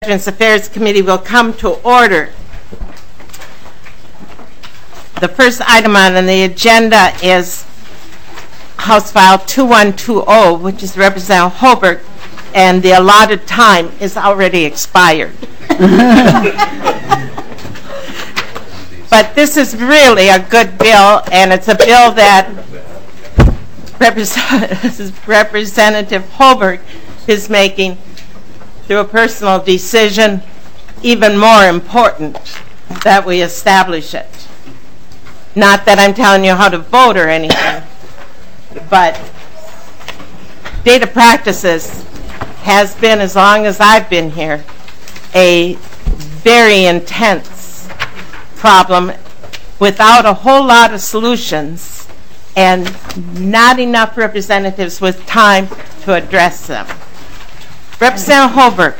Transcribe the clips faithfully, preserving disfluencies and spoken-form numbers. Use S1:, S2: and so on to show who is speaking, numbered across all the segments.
S1: Veterans Affairs Committee will come to order. The first item on the agenda is House File two one two zero, which is Representative Holbert, and the allotted time is already expired. But this is really a good bill, and it's a bill that Representative Holbert is making through a personal decision. Even more important that we establish it. Not that I'm telling you how to vote or anything, but data practices has been, as long as I've been here, a very intense problem without a whole lot of solutions and not enough representatives with time to address them. Representative Holbert.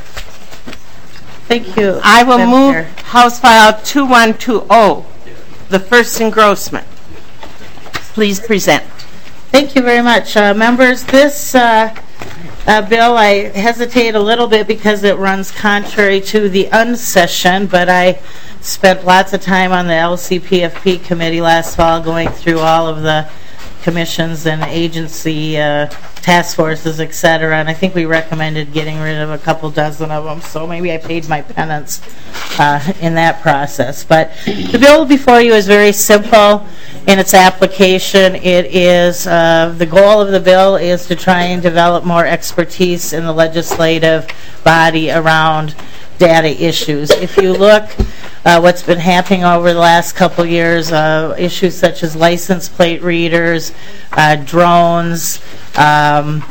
S2: Thank you.
S1: I will move Chair. House File two one two zero, the first engrossment. Please present.
S2: Thank you very much. Uh, members, this uh, uh, bill, I hesitate a little bit because it runs contrary to the unsession, but I spent lots of time on the L C P F P committee last fall going through all of the commissions and agency uh, task forces, et cetera, and I think we recommended getting rid of a couple dozen of them, so maybe I paid my penance uh, in that process. But the bill before you is very simple in its application. It is, uh, the goal of the bill is to try and develop more expertise in the legislative body around data issues. If you look uh, what's been happening over the last couple years, uh, issues such as license plate readers, uh, drones, um,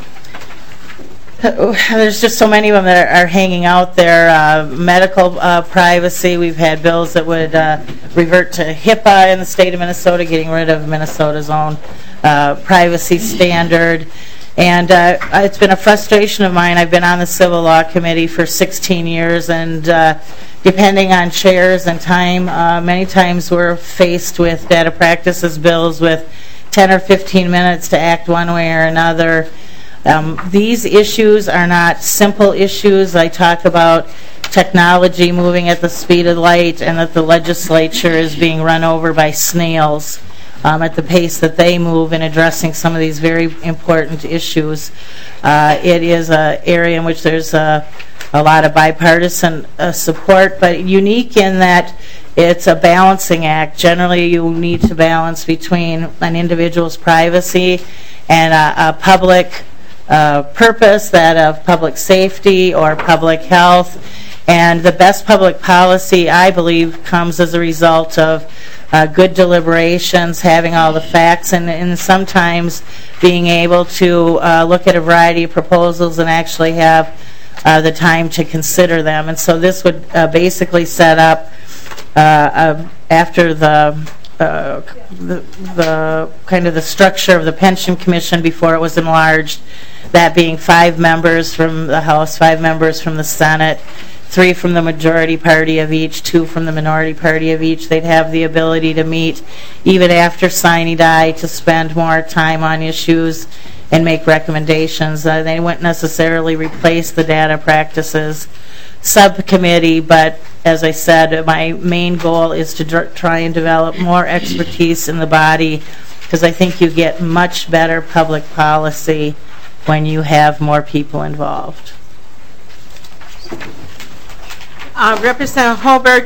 S2: there's just so many of them that are, are hanging out there. Uh, medical uh, privacy, we've had bills that would uh, revert to HIPAA in the state of Minnesota, getting rid of Minnesota's own uh, privacy standard. And uh, it's been a frustration of mine. I've been on the Civil Law Committee for sixteen years, and uh, depending on chairs and time, uh, many times we're faced with data practices bills with ten or fifteen minutes to act one way or another. Um, these issues are not simple issues. I talk about technology moving at the speed of light and that the legislature is being run over by snails Um, at the pace that they move in addressing some of these very important issues. Uh, it is an area in which there's a, a lot of bipartisan uh, support, but unique in that it's a balancing act. Generally, you need to balance between an individual's privacy and a, a public uh, purpose, that of public safety or public health. And the best public policy, I believe, comes as a result of Uh, good deliberations, having all the facts, and, and sometimes being able to uh, look at a variety of proposals and actually have uh, the time to consider them. And so this would uh, basically set up, uh, uh, after the, uh, the, the kind of the structure of the Pension Commission before it was enlarged, that being five members from the House, five members from the Senate, three from the majority party of each, two from the minority party of each. They'd have the ability to meet even after sine die to spend more time on issues and make recommendations. Uh, they wouldn't necessarily replace the data practices subcommittee, but as I said, my main goal is to dr- try and develop more expertise in the body, because I think you get much better public policy when you have more people involved.
S1: Uh, Representative Holbert,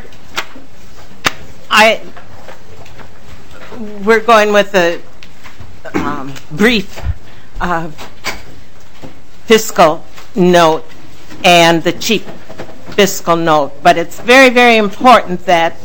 S1: I, we're going with a um, brief uh, fiscal note and the cheap fiscal note, but it's very, very important that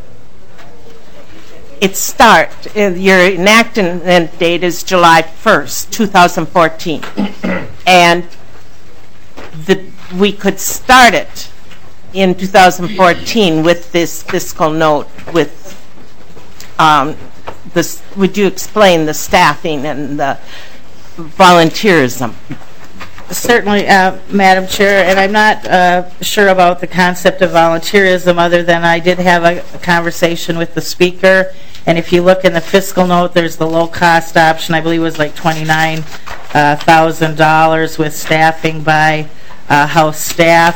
S1: it start. Your enactment date is July first, two thousand fourteen, and the, we could start it in two thousand fourteen with this fiscal note. With um, this, would you explain the staffing and the volunteerism?
S2: Certainly, uh, Madam Chair, and I'm not uh, sure about the concept of volunteerism, other than I did have a, a conversation with the Speaker, and if you look in the fiscal note, there's the low-cost option. I believe it was like twenty-nine thousand dollars uh, with staffing by uh, House staff.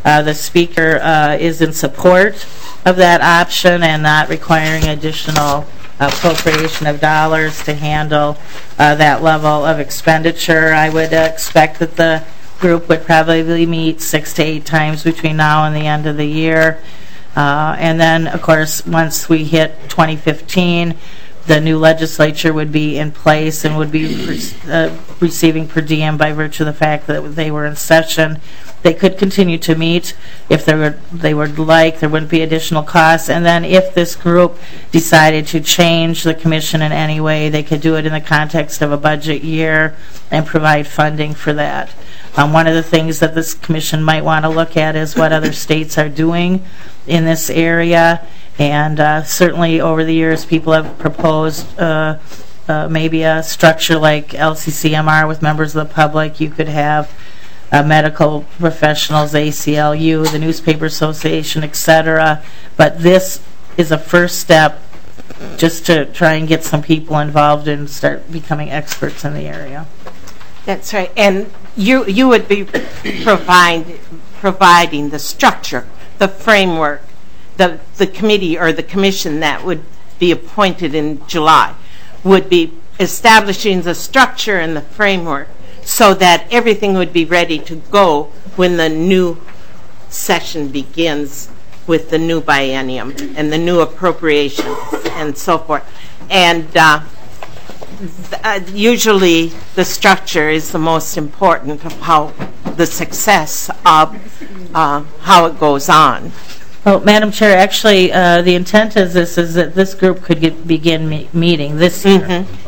S2: Uh, the Speaker uh, is in support of that option and not requiring additional appropriation of dollars to handle uh, that level of expenditure. I would uh, expect that the group would probably meet six to eight times between now and the end of the year. Uh, and then, of course, once we hit twenty fifteen, the new legislature would be in place and would be uh, receiving per diem by virtue of the fact that they were in session. They could continue to meet if they were they would like. There wouldn't be additional costs. And then if this group decided to change the commission in any way, they could do it in the context of a budget year and provide funding for that. Um, one of the things that this commission might want to look at is what other states are doing in this area. And uh, certainly over the years, people have proposed uh, uh, maybe a structure like L C C M R with members of the public. You could have uh, medical professionals, A C L U, the Newspaper Association, et cetera. But this is a first step just to try and get some people involved and start becoming experts in the area.
S1: That's right. And you you would be provide, providing the structure, the framework, the the committee or the commission that would be appointed in July would be establishing the structure and the framework so that everything would be ready to go when the new session begins with the new biennium and the new appropriations and so forth. And uh, th- uh, usually the structure is the most important of how the success of uh, how it goes on.
S2: Well, Madam Chair, actually, uh, the intent is this is that this group could get, begin me- meeting this year.
S1: Mm-hmm.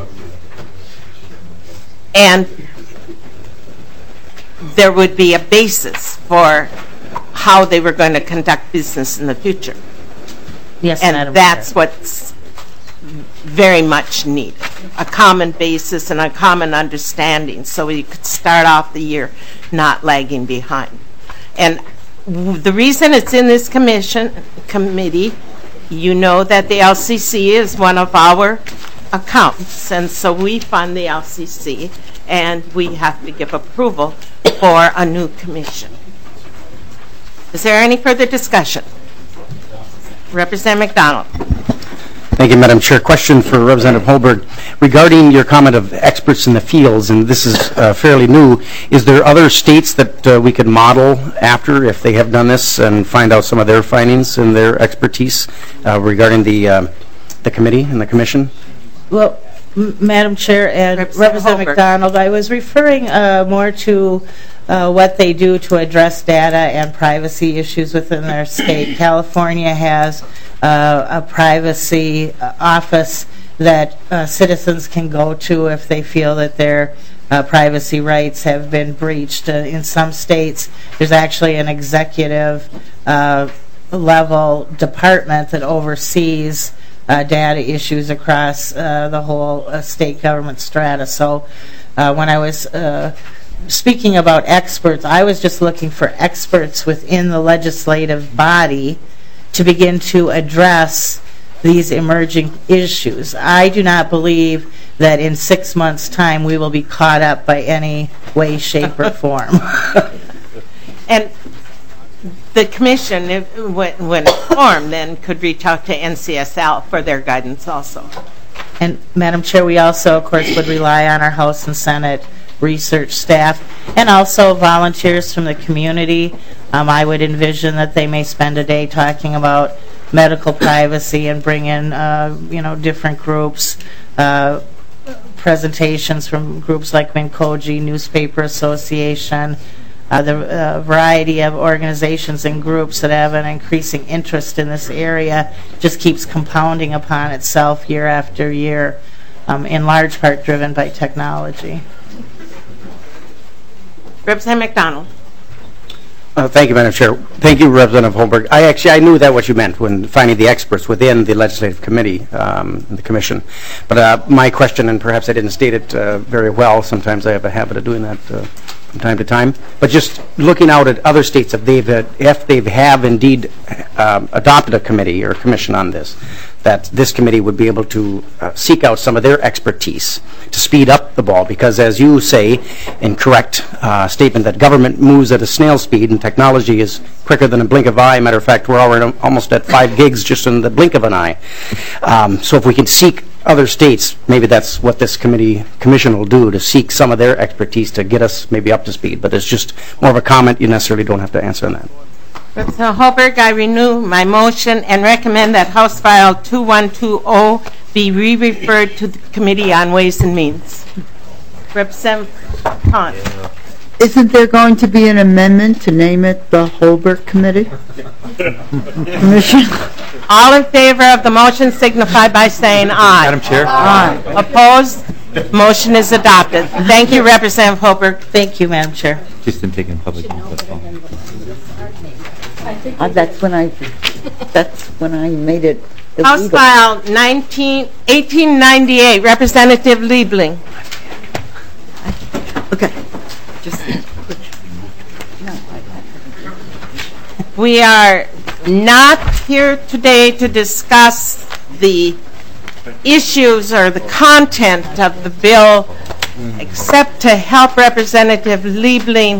S1: And there would be a basis for how they were going to conduct business in the future.
S2: Yes,
S1: and
S2: Madam
S1: that's
S2: Chair.
S1: what's very much needed, a common basis and a common understanding so we could start off the year not lagging behind. And w- the reason it's in this commission committee, you know that the L C C is one of our accounts, and so we fund the L C C, and we have to give approval for a new commission. Is there any further discussion? Representative McDonald.
S3: Thank you, Madam Chair. Question for Representative Holberg. Regarding your comment of experts in the fields, and this is uh, fairly new, is there other states that uh, we could model after if they have done this and find out some of their findings and their expertise uh, regarding the uh, the committee and the commission?
S2: Well, M- Madam Chair and
S1: Representative
S2: Representative
S1: Holberg.
S2: McDonald, I was referring uh, more to uh, what they do to address data and privacy issues within their state. California has uh, a privacy uh, office that uh, citizens can go to if they feel that their uh, privacy rights have been breached. Uh, in some states, there's actually an executive uh, level department that oversees Uh, data issues across uh, the whole uh, state government strata. So uh, when I was uh, speaking about experts, I was just looking for experts within the legislative body to begin to address these emerging issues. I do not believe that in six months' time we will be caught up by any way, shape, or form.
S1: And the commission, if, when, when formed, then could reach out to N C S L for their guidance also.
S2: And Madam Chair, we also, of course, would rely on our House and Senate research staff and also volunteers from the community. Um, I would envision that they may spend a day talking about medical privacy and bring in, uh, you know, different groups, uh, presentations from groups like Minkoji, Newspaper Association, Uh, the uh, variety of organizations and groups that have an increasing interest in this area just keeps compounding upon itself year after year, um, in large part driven by technology.
S1: Representative McDonald.
S3: Uh, thank you, Madam Chair. Thank you, Representative Holberg. I actually I knew that what you meant when finding the experts within the legislative committee, um, the commission. But uh, my question, and perhaps I didn't state it uh, very well. Sometimes I have a habit of doing that. Uh, from time to time. But just looking out at other states, if they've, uh, if they have indeed um, adopted a committee or a commission on this, that this committee would be able to uh, seek out some of their expertise to speed up the ball, because as you say, in correct uh, statement, that government moves at a snail speed and technology is quicker than a blink of an eye. Matter of fact, we're already almost at five gigs just in the blink of an eye. Um, so if we can seek other states, maybe that's what this committee commission will do, to seek some of their expertise to get us maybe up to speed. But it's just more of a comment. You necessarily don't have to answer on that.
S1: Representative Holberg, I renew my motion and recommend that House File two one two zero be re-referred to the Committee on Ways and Means. Representative Khan.
S4: Isn't there going to be an amendment to name it the Holberg Committee? Commission?
S1: All in favor of the motion signify by saying aye.
S5: Madam Chair?
S1: Aye. Opposed? Motion is adopted. Thank you, Representative Holberg.
S2: Thank you, Madam Chair.
S5: Just in taking public input.
S4: Uh, that's when I, that's when I made it
S1: House
S4: illegal.
S1: File nineteen, eighteen ninety-eight, Representative Liebling.
S4: Okay.
S1: We are not here today to discuss the issues or the content of the bill, except to help Representative Liebling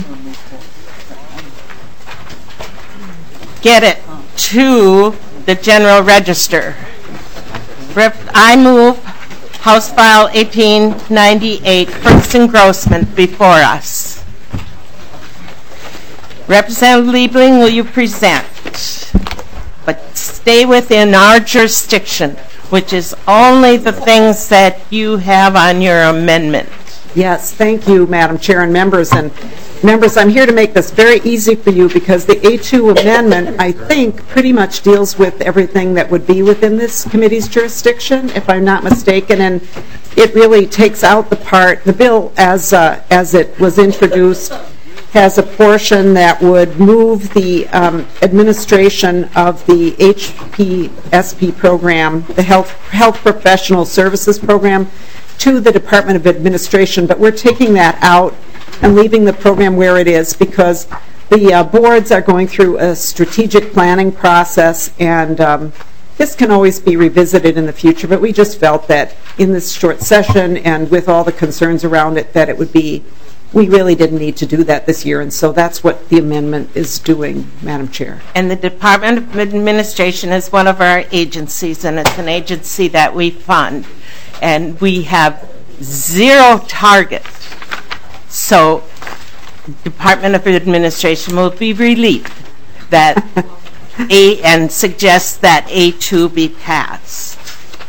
S1: get it to the General Register. Rep- I move House File eighteen ninety-eight, first engrossment, before us. Representative Liebling, will you present? But stay within our jurisdiction, which is only the things that you have on your amendment.
S6: Yes, thank you, Madam Chair and members. And members, I'm here to make this very easy for you, because the A two amendment, I think, pretty much deals with everything that would be within this committee's jurisdiction, if I'm not mistaken. And it really takes out the part, the bill as uh, as it was introduced has a portion that would move the um, administration of the H P S P program, the Health Health Professional Services Program, to the Department of Administration. But we're taking that out and leaving the program where it is, because the uh, boards are going through a strategic planning process, and um, this can always be revisited in the future. But we just felt that in this short session and with all the concerns around it, that it would be, we really didn't need to do that this year, and so that's what the amendment is doing, Madam Chair.
S1: And the Department of Administration is one of our agencies, and it's an agency that we fund. And we have zero target. So Department of Administration will be relieved that A and suggest that A two be passed.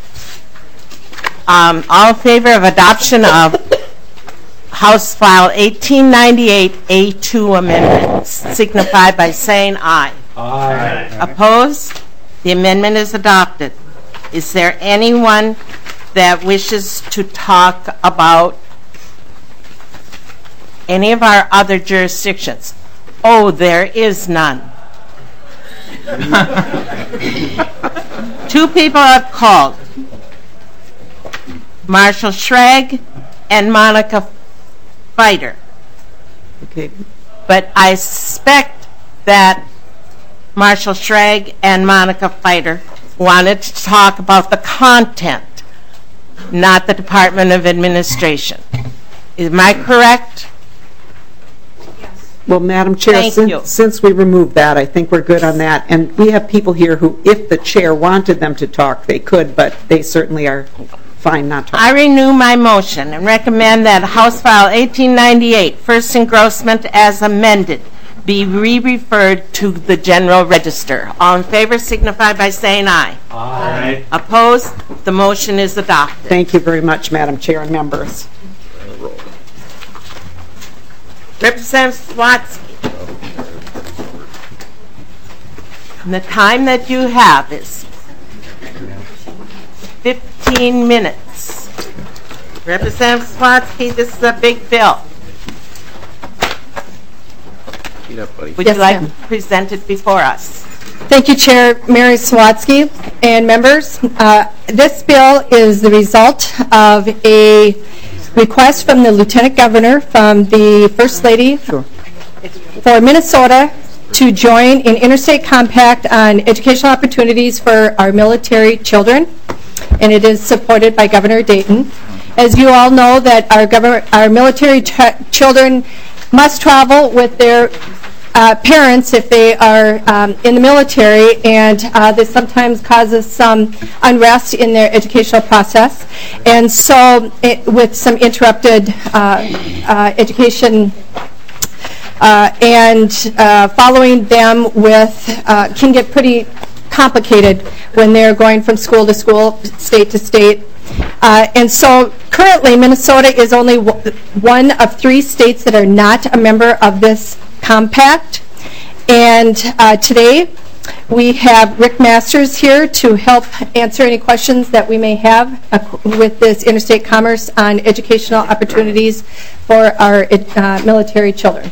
S1: Um, all in favor of adoption of House File eighteen ninety-eight A two amendments signify by saying aye. Aye. Opposed? The amendment is adopted. Is there anyone that wishes to talk about any of our other jurisdictions? Oh, there is none. Two people have called, Marshall Schrag and Monica Fighter.
S6: Okay.
S1: But I suspect that Marshall Schrag and Monica Fighter wanted to talk about the content, not the Department of Administration. Am I correct?
S6: Well, Madam Chair,
S1: Thank
S6: since,
S1: you.
S6: since we removed that, I think we're good on that. And we have people here who, if the chair wanted them to talk, they could, but they certainly are fine not to.
S1: I renew my motion and recommend that House File eighteen ninety-eight, first engrossment as amended, be re-referred to the General Register. All in favor signify by saying aye. Aye. Opposed? The motion is adopted.
S6: Thank you very much, Madam Chair and members.
S1: Representative Swatsky. And the time that you have is fifteen minutes. Representative Swatsky, this is a big bill. Would
S7: Yes,
S1: you like
S7: ma'am.
S1: to present it before us?
S7: Thank you, Chair Mary Swatsky and members. Uh, this bill is the result of a request from the Lieutenant Governor, from the First Lady
S4: Sure.
S7: for Minnesota to join an interstate compact on educational opportunities for our military children, and it is supported by Governor Dayton. As you all know, that our government, our military ch- children must travel with their uh, parents if they are um, in the military, and uh, this sometimes causes some unrest in their educational process. And so, it, with some interrupted uh, uh, education. Uh, and uh, following them with uh, can get pretty complicated when they're going from school to school, state to state. Uh, and so currently Minnesota is only w- one of three states that are not a member of this compact. And uh, today we have Rick Masters here to help answer any questions that we may have uh, with this interstate commerce on educational opportunities for our uh, military children.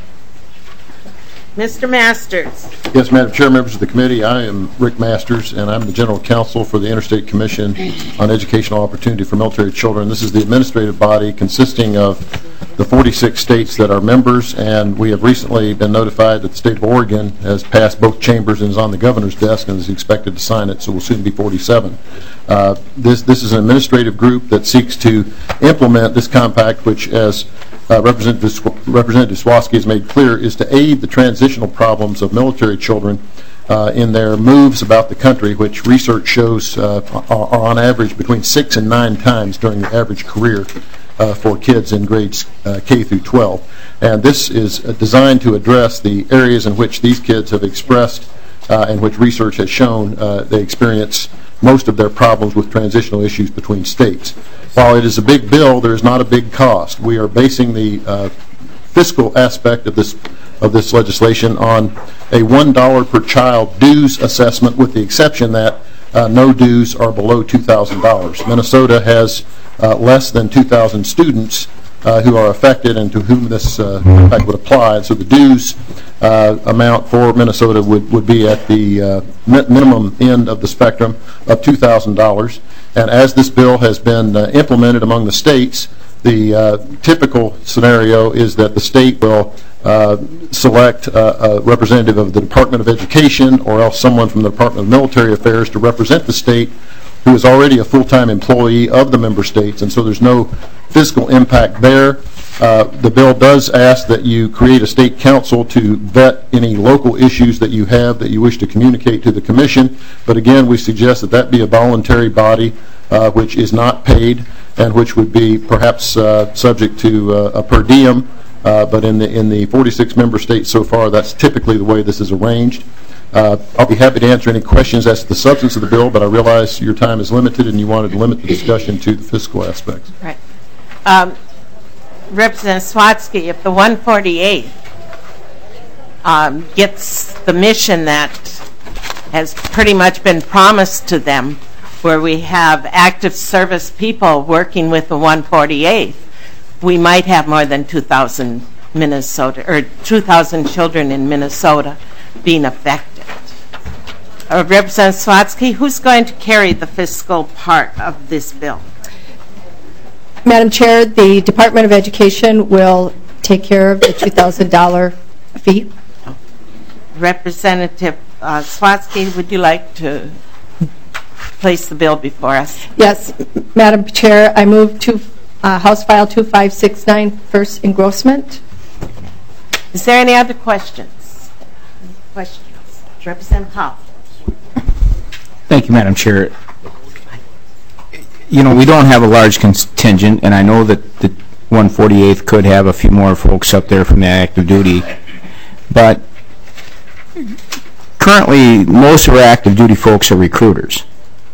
S1: Mister Masters.
S5: Yes, Madam Chair, members of the committee, I am Rick Masters, and I'm the General Counsel for the Interstate Commission on Educational Opportunity for Military Children. This is the administrative body consisting of the forty-six states that are members, and we have recently been notified that the state of Oregon has passed both chambers and is on the governor's desk and is expected to sign it, so we'll soon be forty-seven. Uh, this, this is an administrative group that seeks to implement this compact, which, as Uh, Representative, Representative Swasky has made clear, is to aid the transitional problems of military children uh, in their moves about the country, which research shows uh, are, are on average between six and nine times during the average career uh, for kids in grades uh, K through twelve. And this is uh, designed to address the areas in which these kids have expressed uh, and which research has shown uh, they experience most of their problems with transitional issues between states. While it is a big bill, there is not a big cost. We are basing the uh, fiscal aspect of this of this legislation on a one dollar per child dues assessment, with the exception that uh, no dues are below two thousand dollars. Minnesota has uh, less than two thousand students uh, who are affected and to whom this uh, impact would apply. So the dues uh, amount for Minnesota would, would be at the uh, mi- minimum end of the spectrum of two thousand dollars. And as this bill has been uh, implemented among the states, the uh, typical scenario is that the state will uh, select uh, a representative of the Department of Education or else someone from the Department of Military Affairs to represent the state who is already a full-time employee of the member states, and so there's no fiscal impact there. Uh, the bill does ask that you create a state council to vet any local issues that you have that you wish to communicate to the commission, but again, we suggest that that be a voluntary body uh, which is not paid and which would be perhaps uh, subject to uh, a per diem, uh, but in the in the forty-six member states so far, that's typically the way this is arranged. Uh, I'll be happy to answer any questions as to the substance of the bill, but I realize your time is limited and you wanted to limit the discussion to the fiscal aspects.
S1: Right. Um, Representative Swasky, if the one forty-eight um, gets the mission that has pretty much been promised to them, where we have active service people working with the one forty-eight, we might have more than two thousand Minnesota or two thousand children in Minnesota being affected. Uh, Representative Swasky, who's going to carry the fiscal part of this bill?
S7: Madam Chair, the Department of Education will take care of the two thousand dollars fee.
S1: Representative uh, Swasky, would you like to place the bill before us?
S7: Yes, Madam Chair, I move to uh, House File two five six nine, first engrossment.
S1: Is there any other questions? Any questions? Representative Howe.
S8: Thank you, Madam Chair. You know, we don't have a large contingent, and I know that the one forty-eighth could have a few more folks up there from the active duty, but currently most of our active duty folks are recruiters.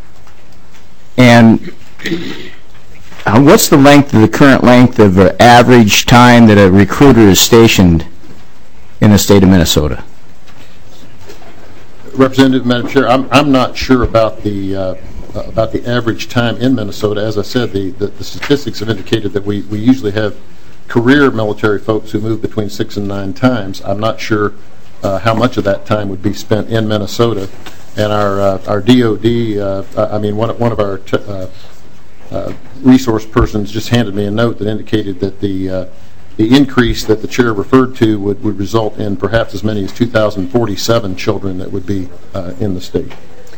S8: And uh, what's the length of the current length of uh, average time that a recruiter is stationed in the state of Minnesota?
S5: Representative, Madam Chair, I'm, I'm not sure about the uh, about the average time in Minnesota. As I said, the, the, the statistics have indicated that we, we usually have career military folks who move between six and nine times. I'm not sure uh, how much of that time would be spent in Minnesota. And our uh, our D O D, uh, I mean, one of, one of our t uh, uh, resource persons just handed me a note that indicated that the uh, the increase that the chair referred to would, would result in perhaps as many as two thousand forty-seven children that would be uh, in the state.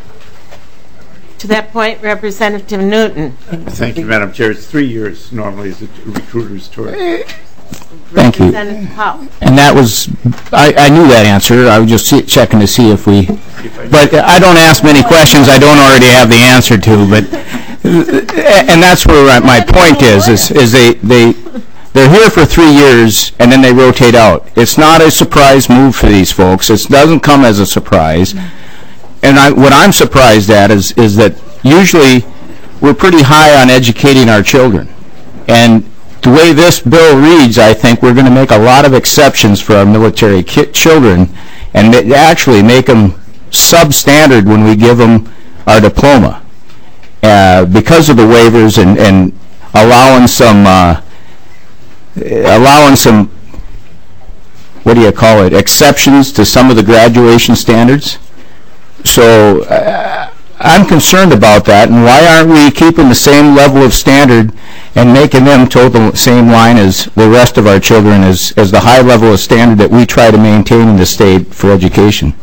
S1: To that point, Representative Newton.
S9: Thank you, Madam Chair. It's three years normally as a recruiter's tour.
S8: Thank you.
S1: Representative Howe.
S8: And that was, I, I knew that answer. I was just see, checking to see if we, but I don't ask many questions I don't already have the answer to, but, and that's where my point is, is, is they, they, they're here for three years and then they rotate out. It's not a surprise move for these folks. It doesn't come as a surprise. And I, what I'm surprised at is, is that usually we're pretty high on educating our children. And the way this bill reads, I think we're going to make a lot of exceptions for our military ki children and ma actually make them substandard when we give them our diploma. Uh, because of the waivers and, and allowing some, uh, allowing some, what do you call it, exceptions to some of the graduation standards. So uh, I'm concerned about that, and why aren't we keeping the same level of standard and making them toe the same line as the rest of our children as, as the high level of standard that we try to maintain in the state for education?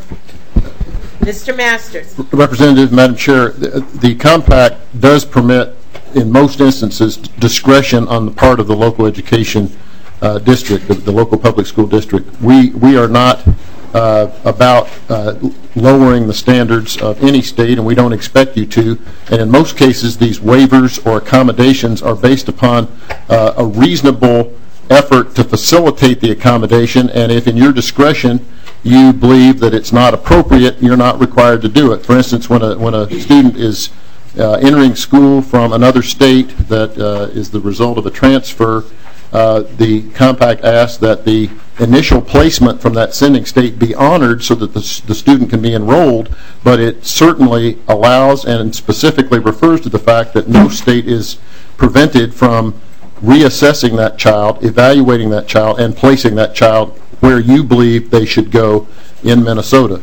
S1: Mister Masters.
S5: Representative, Madam Chair, the, the compact does permit, in most instances, discretion on the part of the local education uh, district, the, the local public school district. We, we are not uh, about uh, lowering the standards of any state, and we don't expect you to. And in most cases, these waivers or accommodations are based upon uh, a reasonable effort to facilitate the accommodation, and if in your discretion you believe that it's not appropriate, you're not required to do it. For instance, when a, when a student is uh, entering school from another state that uh, is the result of a transfer, uh, the compact asks that the initial placement from that sending state be honored so that the, the student can be enrolled, but it certainly allows and specifically refers to the fact that no state is prevented from reassessing that child, evaluating that child, and placing that child where you believe they should go in Minnesota.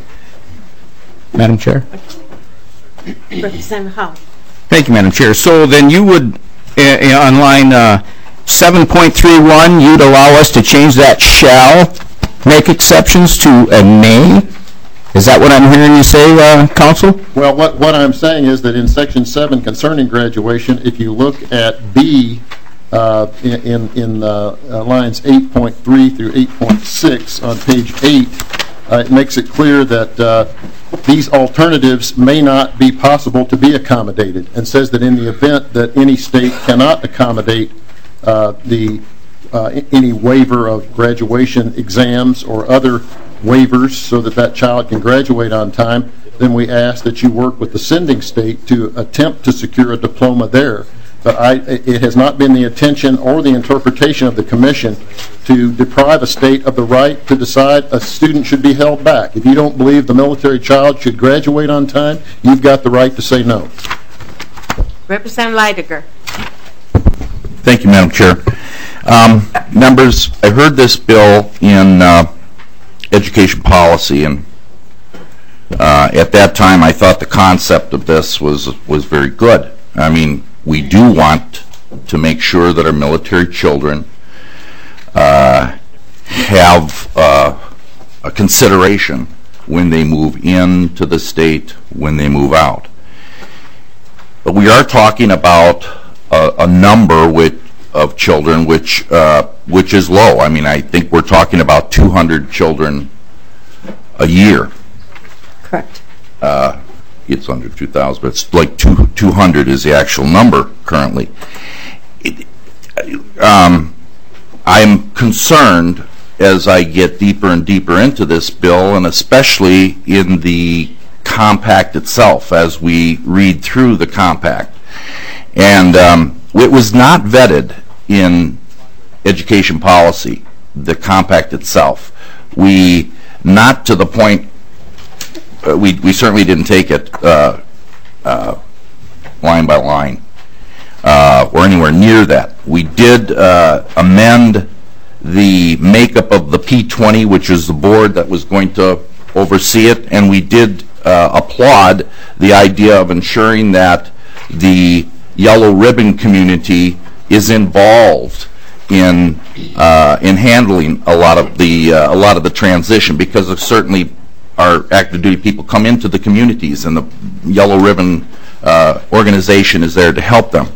S8: Madam Chair.
S1: Representative Howe.
S8: Thank you, Madam Chair. So then you would, uh, on line uh, seven point three one, you'd allow us to change that shall, make exceptions to a may? Is that what I'm hearing you say, uh, Counsel?
S5: Well, what, what I'm saying is that in Section seven concerning graduation, if you look at B, Uh, in in uh, uh, lines eight point three through eight point six on page eight, uh, it makes it clear that uh, these alternatives may not be possible to be accommodated, and says that in the event that any state cannot accommodate uh, the uh, any waiver of graduation exams or other waivers so that that child can graduate on time, then we ask that you work with the sending state to attempt to secure a diploma there. But I, it has not been the intention or the interpretation of the Commission to deprive a state of the right to decide a student should be held back. If you don't believe the military child should graduate on time, you've got the right to say no.
S1: Representative Leidiger.
S10: Thank you, Madam Chair. Um, members, I heard this bill in uh, education policy, and uh, at that time I thought the concept of this was was very good. I mean, we do want to make sure that our military children uh, have uh, a consideration when they move into the state, when they move out. But we are talking about a, a number which, of children which, uh, which is low. I mean, I think we're talking about two hundred children a year. Correct. Uh, It's under two thousand, but it's like two, 200 is the actual number currently. It, um, I'm concerned as I get deeper and deeper into this bill, and especially in the compact itself as we read through the compact. And um, it was not vetted in education policy, the compact itself. We, not to the point Uh, we, we certainly didn't take it uh, uh, line by line uh, or anywhere near that. We did uh, amend the makeup of the P twenty, which is the board that was going to oversee it, and we did uh, applaud the idea of ensuring that the yellow ribbon community is involved in uh, in handling a lot of the uh, a lot of the transition, because of certainly our active duty people come into the communities, and the Yellow Ribbon uh, organization is there to help them.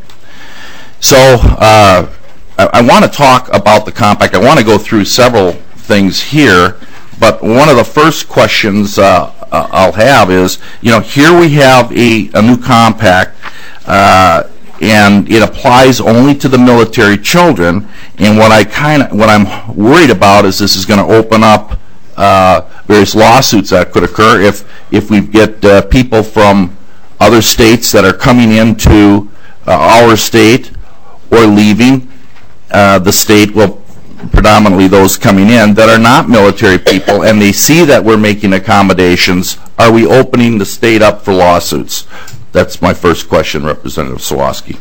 S10: So uh, I, I want to talk about the compact. I want to go through several things here, but one of the first questions uh, I'll have is, you know, here we have a, a new compact, uh, and it applies only to the military children. And what I kind of, what I'm worried about is this is going to open up uh, various lawsuits that could occur if if we get uh, people from other states that are coming into uh, our state or leaving uh, the state. Well, predominantly those coming in that are not military people, and they see that we're making accommodations. Are we opening the state up for lawsuits? That's my first question, Representative Sawaski.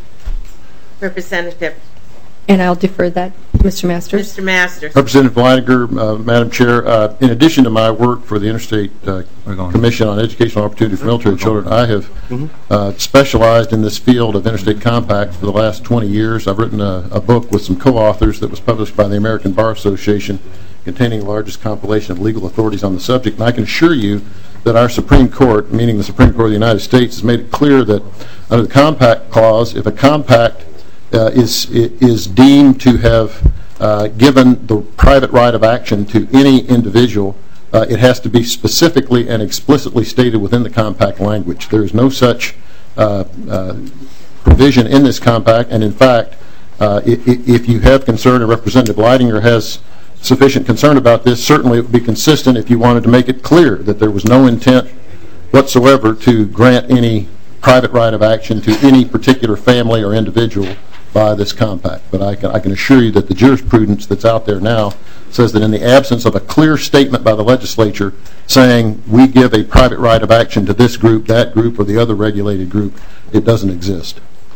S1: Representative.
S7: And I'll defer that, Mister Masters.
S1: Mister Masters.
S5: Representative Leininger, uh, Madam Chair, uh, in addition to my work for the Interstate uh, Commission on Educational Opportunity for Military Children, I have uh, specialized in this field of interstate compacts for the last twenty years. I've written a, a book with some co-authors that was published by the American Bar Association, containing the largest compilation of legal authorities on the subject. And I can assure you that our Supreme Court, meaning the Supreme Court of the United States, has made it clear that under the compact clause, if a compact uh, is is deemed to have uh, given the private right of action to any individual, uh, it has to be specifically and explicitly stated within the compact language. There is no such uh, uh, provision in this compact, and in fact, uh, if you have concern, and Representative Leininger has sufficient concern about this, certainly it would be consistent if you wanted to make it clear that there was no intent whatsoever to grant any private right of action to any particular family or individual by this compact. But I can, I can assure you that the jurisprudence that's out there now says that in the absence of a clear statement by the legislature saying we give a private right of action to this group, that group, or the other regulated group, it doesn't exist.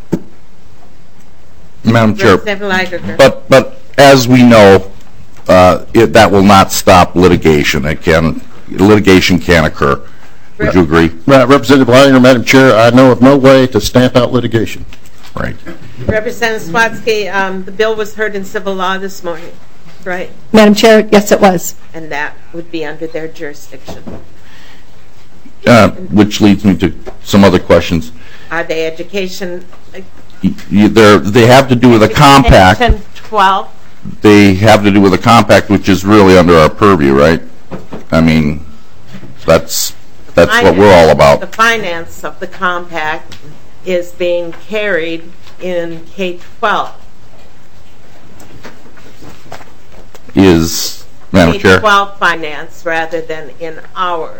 S10: Madam Chair, but, but as we know, Uh, it, that will not stop litigation. It can, litigation can occur. Would you agree?
S5: Right, Representative Leininger, Madam Chair, I know of no way to stamp out litigation.
S10: Right.
S1: Representative Swatsky, um, the bill was heard in civil law this morning, right?
S7: Madam Chair, yes, it was.
S1: And that would be under their jurisdiction.
S10: Uh, which leads me to some other questions.
S1: Are they education?
S10: You, they have to do with a compact.
S1: twelve.
S10: They have to do with a compact, which is really under our purview, right? I mean, that's that's
S1: finance,
S10: what we're all about.
S1: The finance of the compact is being carried in K twelve.
S10: Is, Madam Chair?
S1: K twelve finance rather than in our.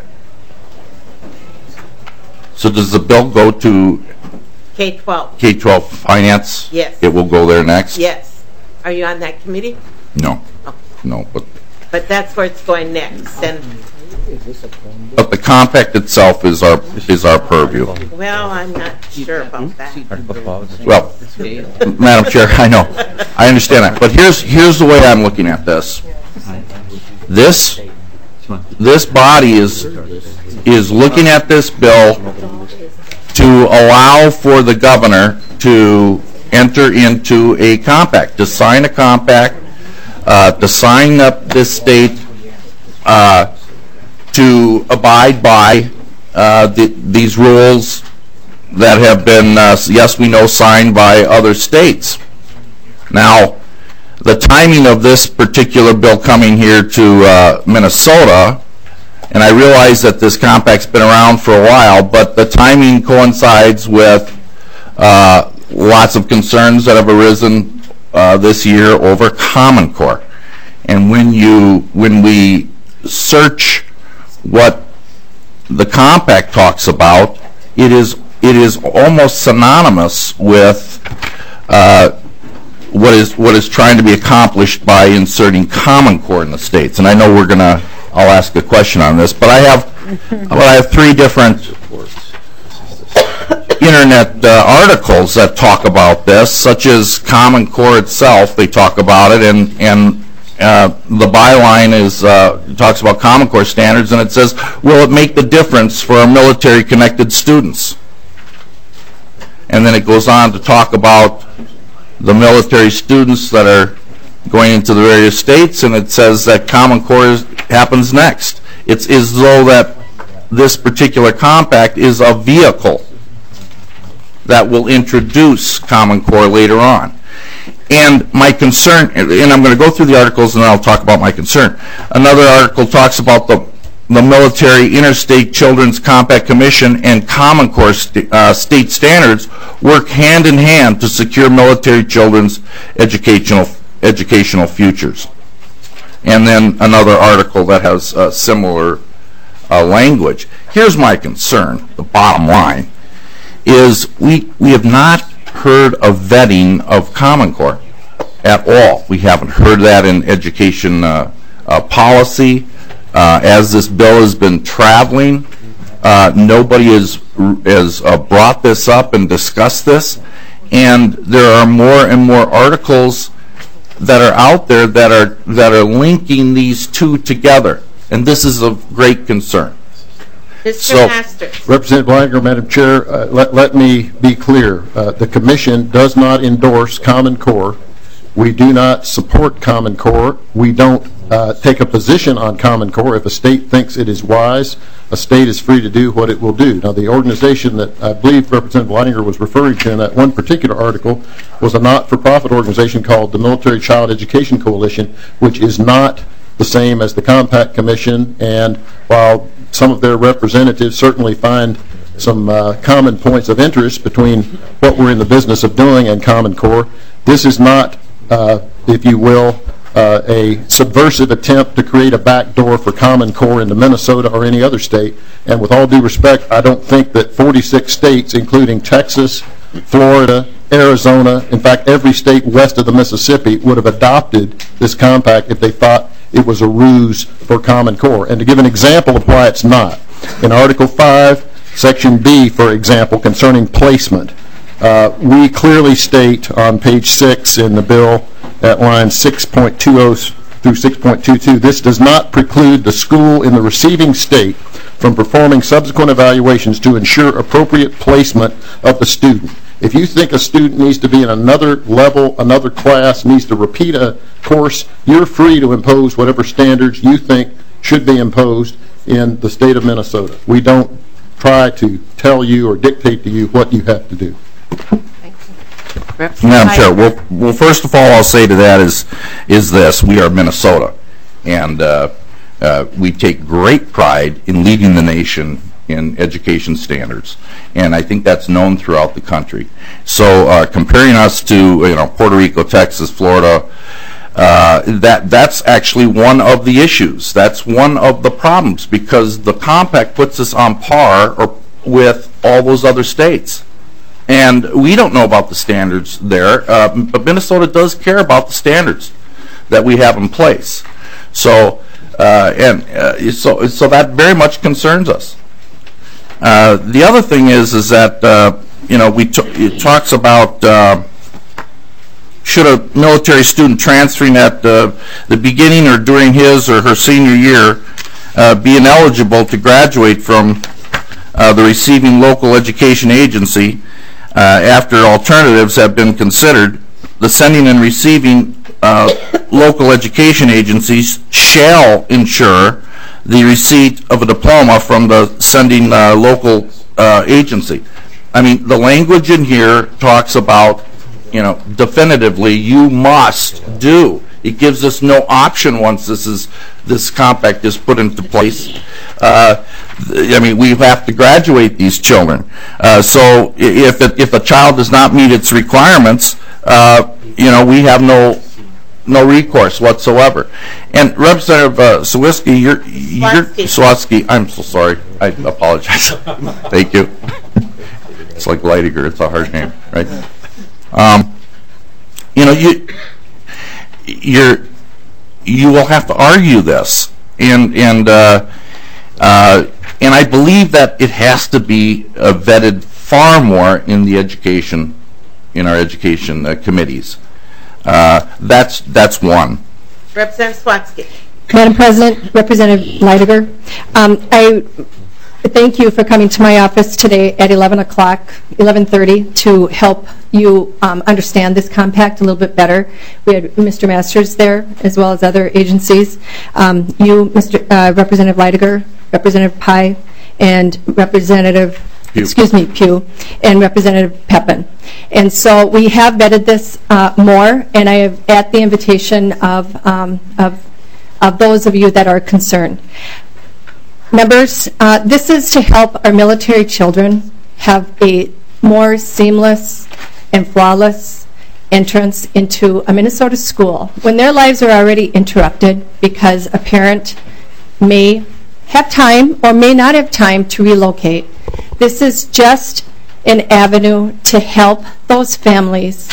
S10: So does the bill go to
S1: K twelve?
S10: K twelve finance?
S1: Yes.
S10: It will go there next?
S1: Yes. Are you on that committee?
S10: No.
S1: Oh.
S10: No, but
S1: But that's where it's going next. And
S10: but the compact itself is our is our purview.
S1: well, I'm not sure about that.
S10: Well, Madam Chair, I know, I understand that, but here's here's the way I'm looking at this. This this body is is looking at this bill to allow for the governor to enter into a compact, to sign a compact, uh, to sign up this state uh, to abide by uh, the, these rules that have been, uh, yes, we know, signed by other states. Now, the timing of this particular bill coming here to uh, Minnesota, and I realize that this compact's been around for a while, but the timing coincides with uh, lots of concerns that have arisen uh, this year over Common Core. And when you when we search what the compact talks about, it is it is almost synonymous with uh, what is what is trying to be accomplished by inserting Common Core in the states. And I know we're gonna I'll ask a question on this, but I have but I have three different internet uh, articles that talk about this, such as Common Core itself. They talk about it, and and uh, the byline is uh, talks about Common Core standards, and it says, will it make the difference for our military connected students? And then it goes on to talk about the military students that are going into the various states, and it says that Common Core is, happens next. It's as though that this particular compact is a vehicle that will introduce Common Core later on. And my concern, and I'm going to go through the articles and then I'll talk about my concern. Another article talks about the, the Military Interstate Children's Compact Commission and Common Core st uh, state standards work hand in hand to secure military children's educational, educational futures. And then another article that has uh, similar uh, language. Here's my concern, the bottom line, is we, we have not heard of vetting of Common Core at all. We haven't heard that in education uh, uh, policy. Uh, as this bill has been traveling, uh, nobody has, has uh, brought this up and discussed this. And there are more and more articles that are out there that are, that are linking these two together. And this is of great concern.
S1: Mister
S5: So,
S1: Masters.
S5: Representative Leininger, Madam Chair, uh, let, let me be clear. Uh, the Commission does not endorse Common Core. We do not support Common Core. We don't uh, take a position on Common Core. If a state thinks it is wise, a state is free to do what it will do. Now, the organization that I believe Representative Leininger was referring to in that one particular article was a not-for-profit organization called the Military Child Education Coalition, which is not the same as the Compact Commission, and while some of their representatives certainly find some uh, common points of interest between what we're in the business of doing and Common Core, this is not, uh, if you will, uh, a subversive attempt to create a backdoor for Common Core into Minnesota or any other state. And with all due respect, I don't think that forty-six states, including Texas, Florida, Arizona, in fact, every state west of the Mississippi would have adopted this compact if they thought it was a ruse for Common Core. And to give an example of why it's not, in Article five, Section B, for example, concerning placement, uh, we clearly state on page six in the bill at lines six point two zero through six point two two, this does not preclude the school in the receiving state from performing subsequent evaluations to ensure appropriate placement of the student. If you think a student needs to be in another level, another class, needs to repeat a course, you're free to impose whatever standards you think should be imposed in the state of Minnesota. We don't try to tell you or dictate to you what you have to do.
S10: Madam Chair, well, well, first of all, I'll say to that is, is this: we are Minnesota, and uh, uh, we take great pride in leading the nation in education standards, and I think that's known throughout the country. So uh, comparing us to, you know, Puerto Rico, Texas, Florida, uh, that that's actually one of the issues. That's one of the problems, because the compact puts us on par or with all those other states. And we don't know about the standards there, uh, but Minnesota does care about the standards that we have in place. So, uh, and uh, so, so that very much concerns us. Uh, the other thing is, is that uh, you know, we t it talks about uh, should a military student transferring at uh, the beginning or during his or her senior year uh, be ineligible to graduate from uh, the receiving local education agency uh, after alternatives have been considered. The sending and receiving uh, local education agencies shall ensure the receipt of a diploma from the sending uh, local uh, agency. I mean, the language in here talks about, you know, definitively, you must do. It gives us no option once this is this compact is put into place. Uh, I mean, we have to graduate these children. Uh, so if it, if a child does not meet its requirements, uh, you know, we have no no recourse whatsoever. And Representative uh, Swirsky, you're, you're Swatsky, I'm so sorry. I apologize. Thank you. It's like Leidinger. It's a hard name, right? Um, you know, you you're you will have to argue this, and and uh, uh, and I believe that it has to be uh, vetted far more in the education, in our education uh, committees. Uh, that's that's one.
S1: Representative Swatsky.
S7: Madam President, Representative Leidinger, um, I thank you for coming to my office today at eleven o'clock, eleven thirty, to help you um, understand this compact a little bit better. We had Mister Masters there, as well as other agencies. Um, you, Mister Uh, Representative Leidiger, Representative Pye, and Representative,
S10: Pugh.
S7: excuse me, Pugh, and Representative Pepin. And so we have vetted this uh, more, and I have, at the invitation of, um, of, of those of you that are concerned. Members, uh, this is to help our military children have a more seamless and flawless entrance into a Minnesota school when their lives are already interrupted because a parent may have time or may not have time to relocate. This is just an avenue to help those families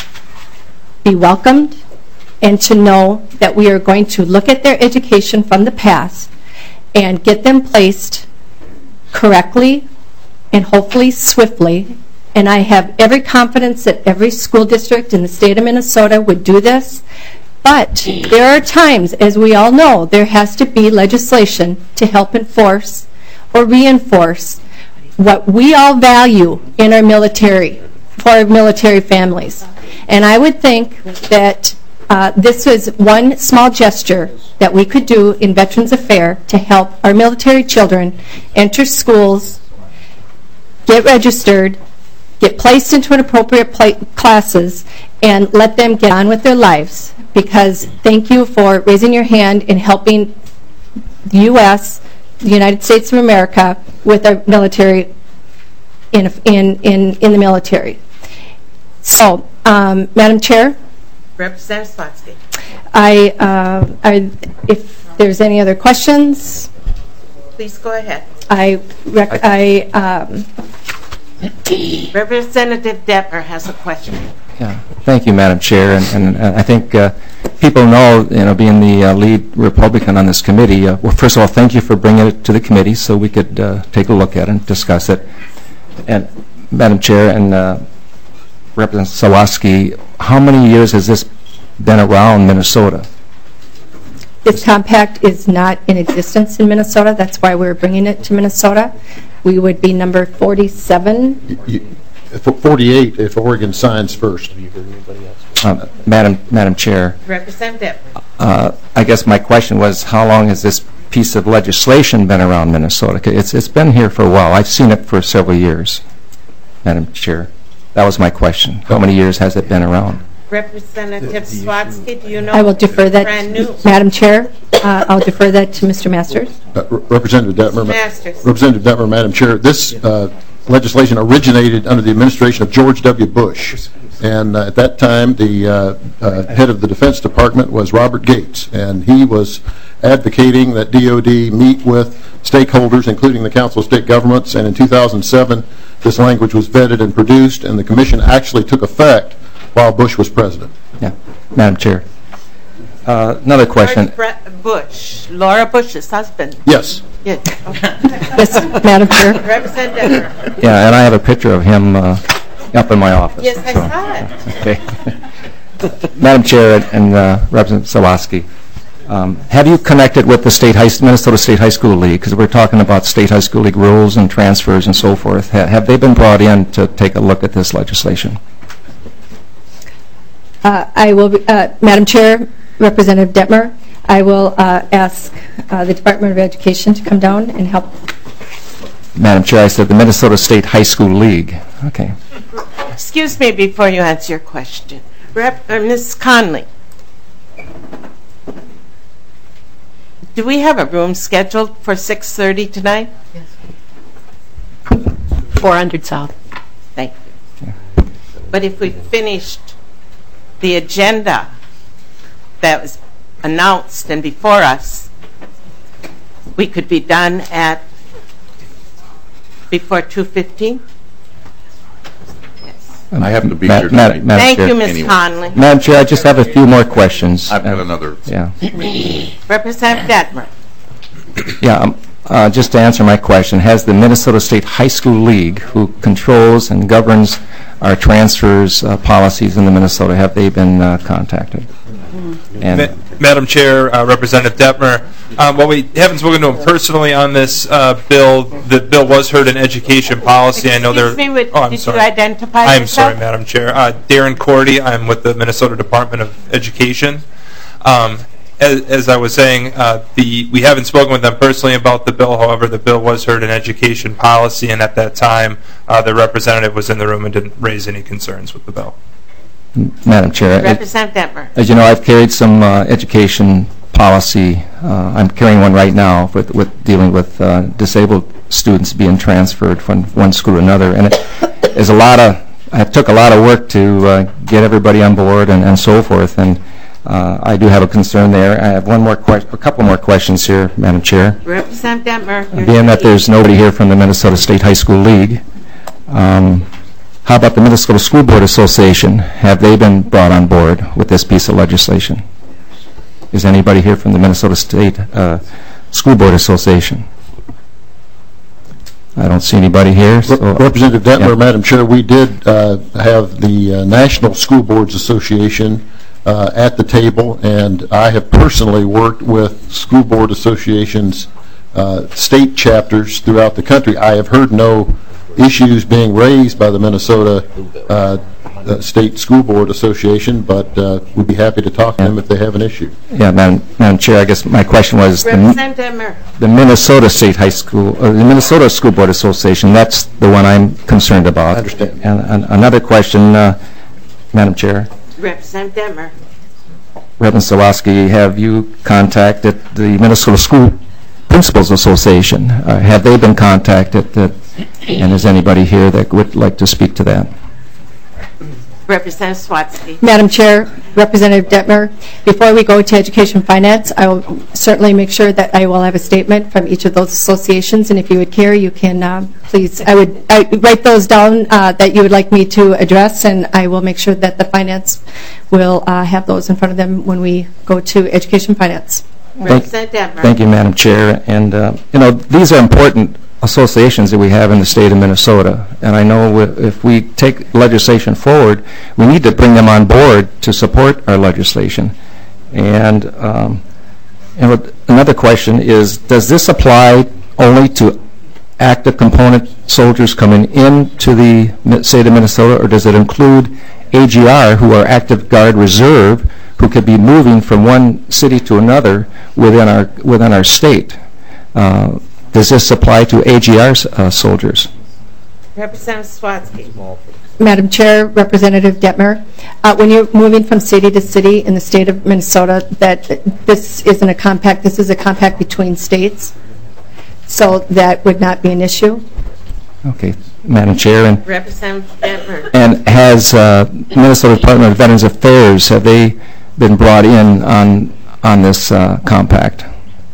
S7: be welcomed and to know that we are going to look at their education from the past and get them placed correctly and hopefully swiftly. And I have every confidence that every school district in the state of Minnesota would do this. But there are times, as we all know, there has to be legislation to help enforce or reinforce what we all value in our military, for our military families. And I would think that uh, this was one small gesture that we could do in Veterans Affairs to help our military children enter schools, get registered, get placed into an appropriate pla- classes, and let them get on with their lives. Because thank you for raising your hand and helping the U S, the United States of America, with our military in in in, in the military. So, um, Madam Chair,
S1: Representative Slotsky.
S7: I, uh, I, if there's any other questions,
S1: Please go ahead.
S7: I, rec- I um,
S1: Representative Detmer has a question.
S11: Yeah, thank you, Madam Chair, and, and uh, I think uh, people know, you know, being the uh, lead Republican on this committee, uh, well, first of all, thank you for bringing it to the committee so we could uh, take a look at it and discuss it. And Madam Chair and uh, Representative Sawatsky, how many years has this been around Minnesota?
S7: this compact is not in existence in Minnesota. That's why we're bringing it to Minnesota. We would be number forty-seven.
S5: You- forty-eight if Oregon signs first.
S11: Uh, Madam Madam Chair,
S1: Representative.
S11: uh, I guess my question was, how long has this piece of legislation been around Minnesota? 'Cause It's it's been here for a while. I've seen it for several years, Madam Chair. That was my question. How many years has it been around?
S1: Representative Swatsky, do you know?
S7: I will defer that,
S1: Brand new.
S7: Madam Chair. Uh, I'll defer that to Mister Masters.
S5: Uh, Re- Representative Detmer.
S1: Masters.
S5: Representative Detmer, Madam Chair, this uh, legislation originated under the administration of George W. Bush. And uh, at that time, the uh, uh, head of the Defense Department was Robert Gates, and he was advocating that D O D meet with stakeholders, including the Council of State Governments, and in two thousand seven, this language was vetted and produced, and the commission actually took effect while Bush was president.
S11: Yeah, Madam Chair. Uh, another question.
S1: George Bre- Bush, Laura Bush's husband.
S5: Yes.
S1: Yes. Okay.
S7: Yes, Madam Chair.
S1: Representative.
S11: Yeah, and I have a picture of him uh, up in my office.
S1: Yes, I
S11: so-
S1: saw it.
S11: Okay. Madam Chair and uh, Representative Sawatsky, um, have you connected with the state high, Minnesota State High School League? Because we're talking about State High School League rules and transfers and so forth. Ha- have they been brought in to take a look at this legislation?
S7: Uh, I will, be, uh, Madam Chair, Representative Detmer, I will uh, ask uh, the Department of Education to come down and help.
S11: Madam Chair, I said the Minnesota State High School League. Okay.
S1: Excuse me before you answer your question. Rep, uh, Miz Conley, do we have a room scheduled for six thirty tonight?
S12: four hundred South.
S1: Thank you. But if we finished the agenda that was announced and before us, we could be done at before two fifteen?
S10: I happen to be
S11: Ma-
S10: here
S11: Ma-
S10: tonight.
S11: Madam
S1: Thank
S11: Chair.
S1: you, Miz
S10: Anyway.
S1: Conley.
S11: Madam Chair, I just have a few more questions.
S10: I've got
S11: Uh,
S10: another.
S11: Yeah.
S1: Representative Detmer.
S11: Yeah, um, uh, just to answer my question, has the Minnesota State High School League, who controls and governs our transfers uh, policies in the Minnesota, have they been uh, contacted? And
S13: Ma- Madam Chair, uh, Representative Detmer,
S12: Um, Well, we haven't spoken to him personally on this uh, bill. The bill was heard in education policy. I know there.
S1: Excuse me, would-
S12: oh, I'm
S1: did
S12: sorry.
S1: you identify
S12: I'm
S1: yourself?
S12: sorry, Madam Chair. Uh, Darren Cordy. I'm with the Minnesota Department of Education. Um, as, as I was saying, uh, the we haven't spoken with them personally about the bill. However, the bill was heard in education policy, and at that time, uh, the representative was in the room and didn't raise any concerns with the bill.
S11: Madam Chair, it-
S1: Representative Detmer.
S11: as you know, I've carried some uh, education policy. Uh, I'm carrying one right now with, with dealing with uh, disabled students being transferred from one school to another. And it is a lot of, it took a lot of work to uh, get everybody on board and, and so forth. And uh, I do have a concern there. I have one more question, a couple more questions here, Madam Chair.
S1: Representative Detmer.
S11: Being that there's nobody here from the Minnesota State High School League, um, how about the Minnesota School Board Association? Have they been brought on board with this piece of legislation? Is anybody here from the Minnesota State uh, School Board Association? I don't see anybody here. So,
S5: Representative Detmer,
S11: yeah.
S5: Madam Chair, we did uh, have the uh, National School Boards Association uh, at the table, and I have personally worked with school board associations, uh, state chapters throughout the country. I have heard no issues being raised by the Minnesota uh, uh, State School Board Association, but uh, we'd be happy to talk to them if they have an issue.
S11: Yeah, Madam, Madam Chair, I guess my question was the,
S1: Representative Detmer.
S11: the Minnesota State High School, or the Minnesota School Board Association. That's the one I'm concerned about.
S5: I understand.
S11: And, and another question, uh, Madam Chair.
S1: Representative Detmer.
S11: Reverend Sawaski, have you contacted the Minnesota School Principals Association? Uh, have they been contacted? That, and is anybody here that would like to speak to that?
S1: Representative Swatsky.
S7: Madam Chair, Representative Detmer, before we go to Education Finance, I will certainly make sure that I will have a statement from each of those associations, and if you would care, you can uh, please, I would I write those down uh, that you would like me to address, and I will make sure that the Finance will uh, have those in front of them when we go to Education Finance.
S1: Representative Detmer.
S11: Thank you, Madam Chair. And, uh, you know, these are important associations that we have in the state of Minnesota. And I know if we take legislation forward, we need to bring them on board to support our legislation. And, um, you know, another question is, does this apply only to active component soldiers coming into the state of Minnesota, or does it include A G R, who are active guard reserve, who could be moving from one city to another within our within our state? Uh, does this apply to A G R uh, soldiers?
S1: Representative Swatsky.
S7: Madam Chair, Representative Detmer, uh, when you're moving from city to city in the state of Minnesota, that this isn't a compact, this is a compact between states, so that would not be an issue.
S11: Okay, Madam Chair, and
S1: Representative Detmer.
S11: and has uh, Minnesota Department of Veterans Affairs, have they been brought in on on this uh, compact?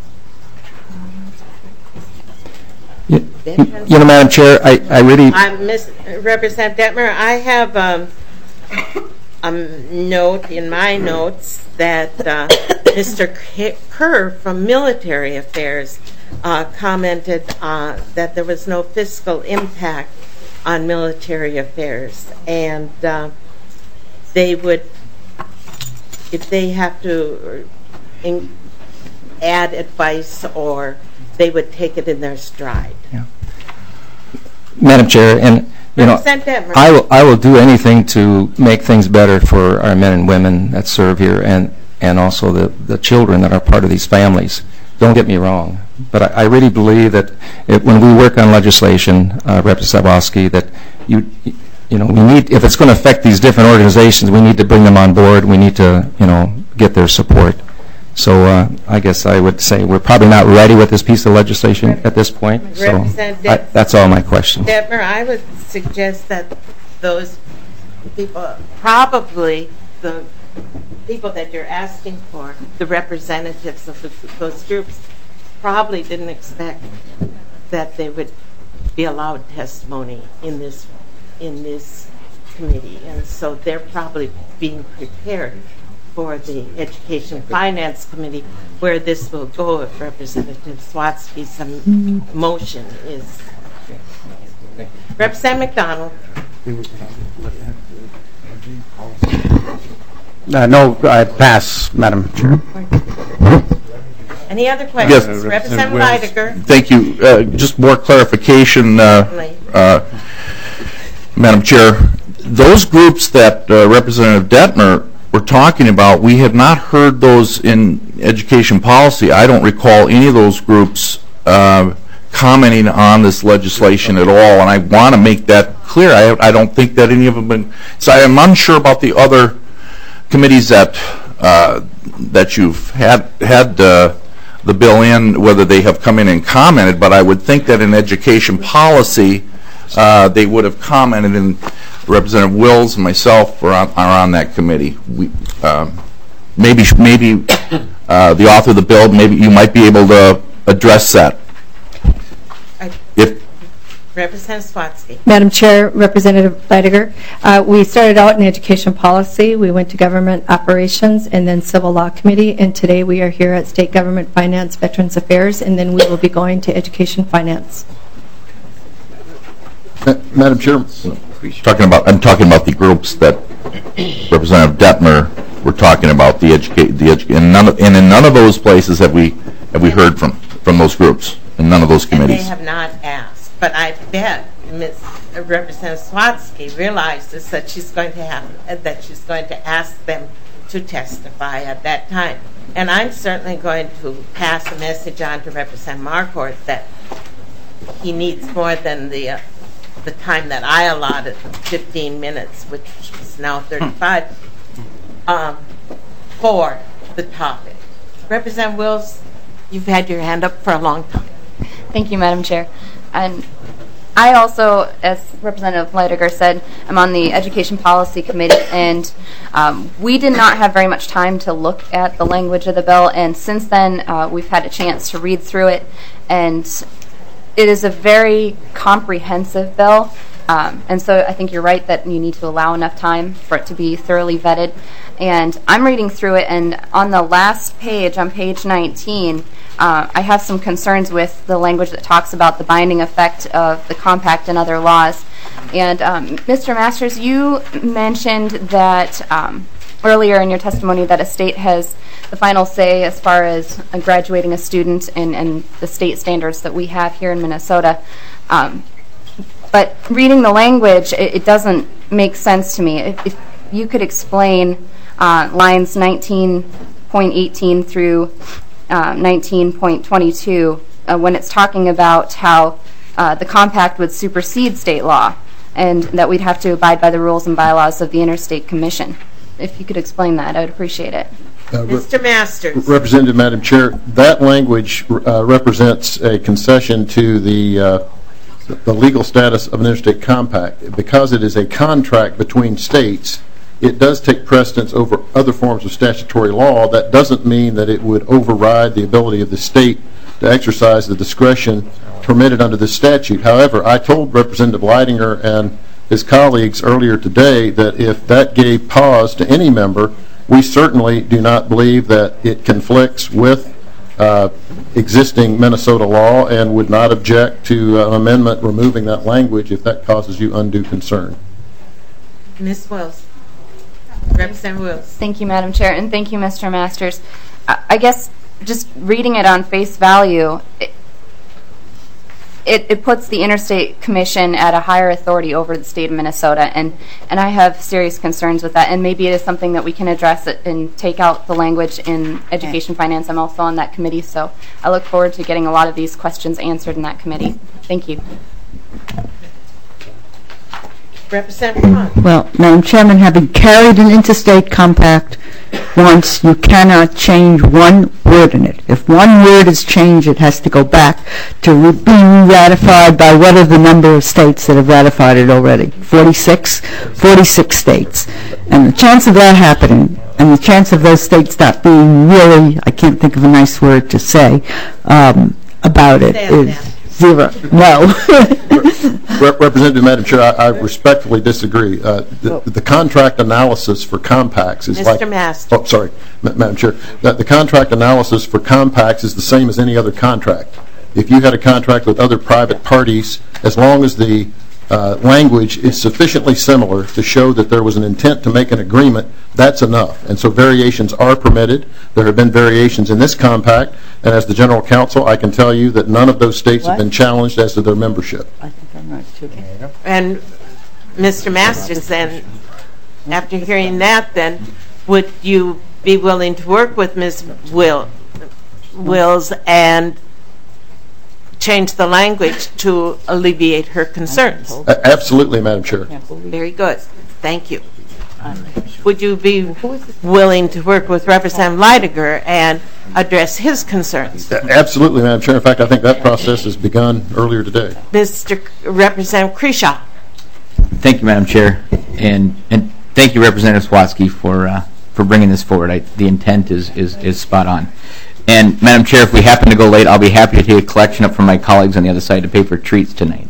S11: You, you know, Madam Chair, I, I really...
S1: I miss Representative Detmer. I have um, a note in my notes that uh, Mister Kerr from Military Affairs uh, commented uh, that there was no fiscal impact on military affairs, and uh, they would, if they have to in, add advice, or they would take it in their stride.
S11: Yeah. Madam Chair, and you know,
S1: Representative Detmer.
S11: I will I will do anything to make things better for our men and women that serve here, and and also the the children that are part of these families. Don't get me wrong, but I, I really believe that it, when we work on legislation, uh, Representative Zawalski, that you you know we need, if it's going to affect these different organizations, we need to bring them on board. We need to you know get their support. So uh, I guess I would say we're probably not ready with this piece of legislation at this point. So I, that's all my questions.
S1: Detmer, I would suggest that those people, probably the people that you're asking for, the representatives of the, those groups, probably didn't expect that they would be allowed testimony in this in this committee, and so they're probably being prepared for the Education Finance Committee, where this will go if Representative Swatsky's um, motion is. Representative McDonald.
S3: Uh, no, I pass, Madam Chair.
S1: Any Any other questions? Representative Leidiger.
S10: Thank you. Uh, just more clarification, uh, uh, Madam Chair. Those groups that uh, Representative Detmer were talking about, we have not heard those in education policy. I don't recall any of those groups uh, commenting on this legislation at all, and I want to make that clear. I, I don't think that any of them have been. So I am unsure about the other committees that uh, that you've had had uh, the bill in, whether they have come in and commented. But I would think that in education policy, uh, they would have commented, and Representative Wills and myself are on, are on that committee. We, uh, maybe maybe uh, the author of the bill, maybe you might be able to address that. If
S1: Representative Swatsky.
S7: Madam Chair, Representative Leidiger, uh, we started out in education policy, we went to government operations, and then civil law committee, and today we are here at state government finance, veterans affairs, and then we will be going to education finance.
S5: Uh, Madam Chair,
S10: talking about, I'm talking about the groups that Representative Detmer were talking about. The educate, the educate, and none, of, and in none of those places have we have we heard from from those groups, in none of those committees.
S1: And they have not asked, but I bet Miz Representative Swatsky realizes that she's going to have uh, that she's going to ask them to testify at that time. And I'm certainly going to pass a message on to Representative Marquardt that he needs more than the uh, the time that I allotted, fifteen minutes, which is now thirty-five, um, for the topic. Representative Wills, you've had your hand up for a long time.
S13: Thank you, Madam Chair. And I also, as Representative Leidiger said, I'm on the Education Policy Committee, and um, we did not have very much time to look at the language of the bill, and since then uh, we've had a chance to read through it, and it is a very comprehensive bill, um, and so I think you're right that you need to allow enough time for it to be thoroughly vetted. And I'm reading through it, and on the last page, on page nineteen, uh, I have some concerns with the language that talks about the binding effect of the compact and other laws. And um, Mister Masters, you mentioned that um, earlier in your testimony that a state has the final say as far as uh, graduating a student and, and the state standards that we have here in Minnesota. Um, but reading the language, it, it doesn't make sense to me. If, if you could explain uh, lines nineteen point eighteen through uh, nineteen point twenty-two uh, when it's talking about how uh, the compact would supersede state law and that we'd have to abide by the rules and bylaws of the Interstate Commission. If you could explain that, I would appreciate it.
S5: Uh,
S1: Mister Masters.
S5: Representative, Madam Chair, that language uh, represents a concession to the uh, the legal status of an interstate compact. Because it is a contract between states, it does take precedence over other forms of statutory law. That doesn't mean that it would override the ability of the state to exercise the discretion permitted under this statute. However, I told Representative Leidinger and his colleagues earlier today that if that gave pause to any member, we certainly do not believe that it conflicts with uh, existing Minnesota law and would not object to an amendment removing that language if that causes you undue concern.
S1: Miz Wills. Representative Wills.
S13: Thank you, Madam Chair, and thank you, Mister Masters. I, I guess just reading it on face value, it, It, it puts the Interstate Commission at a higher authority over the state of Minnesota, and, and I have serious concerns with that, and maybe it is something that we can address it and take out the language in Education Finance. I'm also on that committee, so I look forward to getting a lot of these questions answered in that committee. Thank you.
S1: Representative Hahn.
S4: Well, Madam Chairman, having carried an interstate compact once, you cannot change one word in it. If one word is changed, it has to go back to re being ratified by what are the number of states that have ratified it already? forty-six? forty-six states. And the chance of that happening, and the chance of those states not being really, I can't think of a nice word to say, um, about it is zero. No.
S5: Representative, Madam Chair, I, I respectfully disagree. Uh, the, the contract analysis for compacts is
S1: Mister
S5: like...
S1: Master.
S5: Oh, sorry, Madam Chair. The, the contract analysis for compacts is the same as any other contract. If you had a contract with other private parties, as long as the uh, language is sufficiently similar to show that there was an intent to make an agreement, that's enough. And so variations are permitted. There have been variations in this compact, and as the General Counsel, I can tell you that none of those states
S4: What?
S5: have been challenged as to their membership.
S4: I think I'm right, too.
S1: And Mister Masters, then, after hearing that, then, would you be willing to work with Miz Will, Wills and change the language to alleviate her concerns?
S5: A- Absolutely, Madam Chair.
S1: Very good. Thank you. Would you be willing to work with Representative Leidiger and address his concerns?
S5: A- Absolutely, Madam Chair. In fact, I think that process has begun earlier today.
S1: Mister C- Representative Kreshaw.
S14: Thank you, Madam Chair, and and thank you, Representative Swatsky, for uh, for bringing this forward. I, the intent is, is is spot on. And Madam Chair, if we happen to go late, I'll be happy to take a collection up from my colleagues on the other side to pay for treats tonight.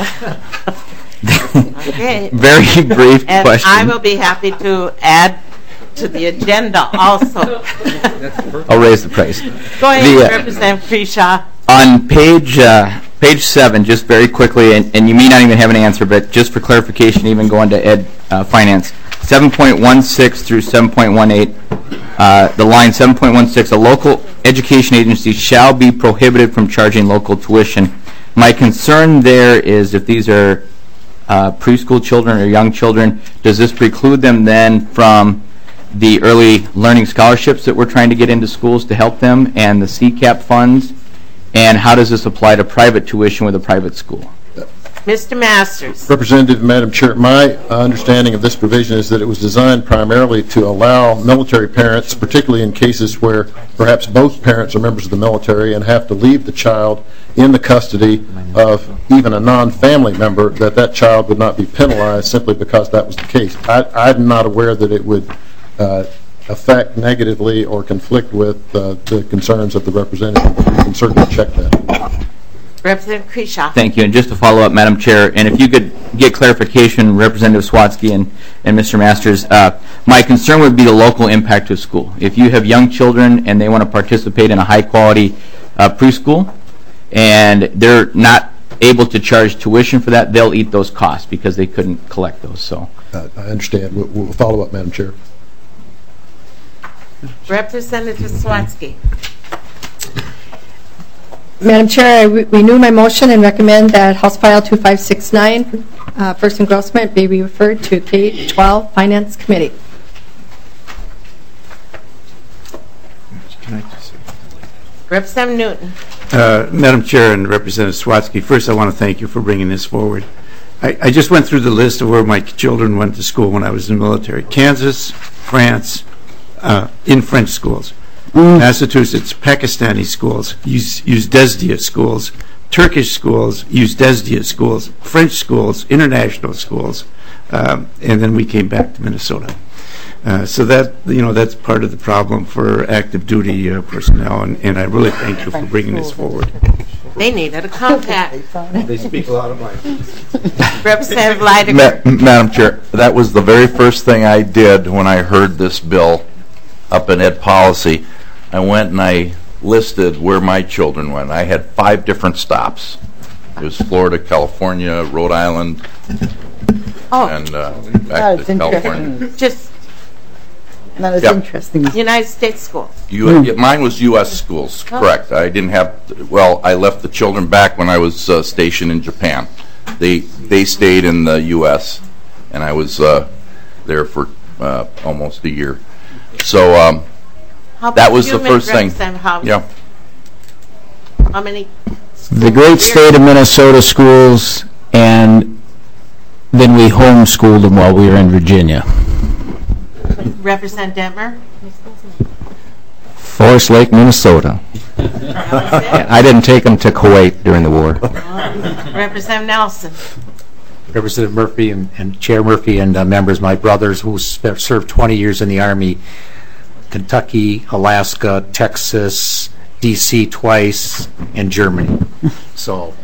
S1: Okay.
S14: Very brief
S1: and
S14: question.
S1: I will be happy to add to the agenda also.
S14: I'll raise the price.
S1: Go ahead,
S14: The, uh,
S1: Representative Kreshaw.
S14: On page uh, page seven, just very quickly, and, and you may not even have an answer, but just for clarification, even going to Ed uh, Finance, seven point one six through seven point one eight, uh, the line seven point one six, a local education agency shall be prohibited from charging local tuition. My concern there is if these are uh, preschool children or young children, does this preclude them then from the early learning scholarships that we're trying to get into schools to help them and the C CAP funds? And how does this apply to private tuition with a private school?
S1: Mister Masters.
S5: Representative, Madam Chair, my understanding of this provision is that it was designed primarily to allow military parents, particularly in cases where perhaps both parents are members of the military and have to leave the child in the custody of even a non-family member, that that child would not be penalized simply because that was the case. I, I'm not aware that it would uh, affect negatively or conflict with uh, the concerns of the representative. We can certainly check that.
S1: Representative Kreshaw.
S14: Thank you. And just to follow up, Madam Chair, and if you could get clarification, Representative Swatsky and, and Mister Masters, uh, my concern would be the local impact to school. If you have young children and they want to participate in a high-quality uh, preschool, and they're not able to charge tuition for that, they'll eat those costs because they couldn't collect those. So,
S5: uh, I understand. We'll, we'll follow up, Madam Chair.
S1: Representative Swatsky.
S7: Madam Chair, I re- renew my motion and recommend that House File two five six nine, uh, first engrossment, be referred to K twelve Finance Committee.
S9: Can I just say?
S1: Representative Newton.
S9: Uh, Madam Chair and Representative Swatsky, first I want to thank you for bringing this forward. I, I just went through the list of where my children went to school when I was in the military. Kansas, France, uh, in French schools. Mm. Massachusetts, Pakistani schools, use, use DESDIA schools. Turkish schools use DESDIA schools. French schools, international schools. Um, and then we came back to Minnesota. Uh, so that, you know, that's part of the problem for active duty uh, personnel, and, and I really thank you for bringing this forward.
S1: They needed a compact.
S9: They speak a lot of languages.
S1: Representative Leidiger.
S10: Ma- Madam Chair, that was the very first thing I did when I heard this bill up in Ed Policy. I went and I listed where my children went. I had five different stops. It was Florida, California, Rhode Island,
S1: oh.
S10: and uh, back to California.
S1: Just
S4: Not as
S10: Yep.
S4: interesting.
S1: United States schools.
S10: U- mm. Mine was U S schools, correct. I didn't have, well, I left the children back when I was uh, stationed in Japan. They they stayed in the U S, and I was uh, there for uh, almost a year. So um,
S1: How
S10: that
S1: about
S10: was
S1: you,
S10: the first thing.
S1: Representative Howard?
S10: Yeah.
S1: How many?
S8: The great state of Minnesota schools, and then we homeschooled them while we were in Virginia.
S1: Representative Detmer?
S11: Forest Lake, Minnesota. I didn't take them to Kuwait during the war.
S1: Representative Nelson?
S15: Representative Murphy and, and Chair Murphy and uh, members, my brothers who sp- served twenty years in the Army, Kentucky, Alaska, Texas, D C twice, and Germany. So.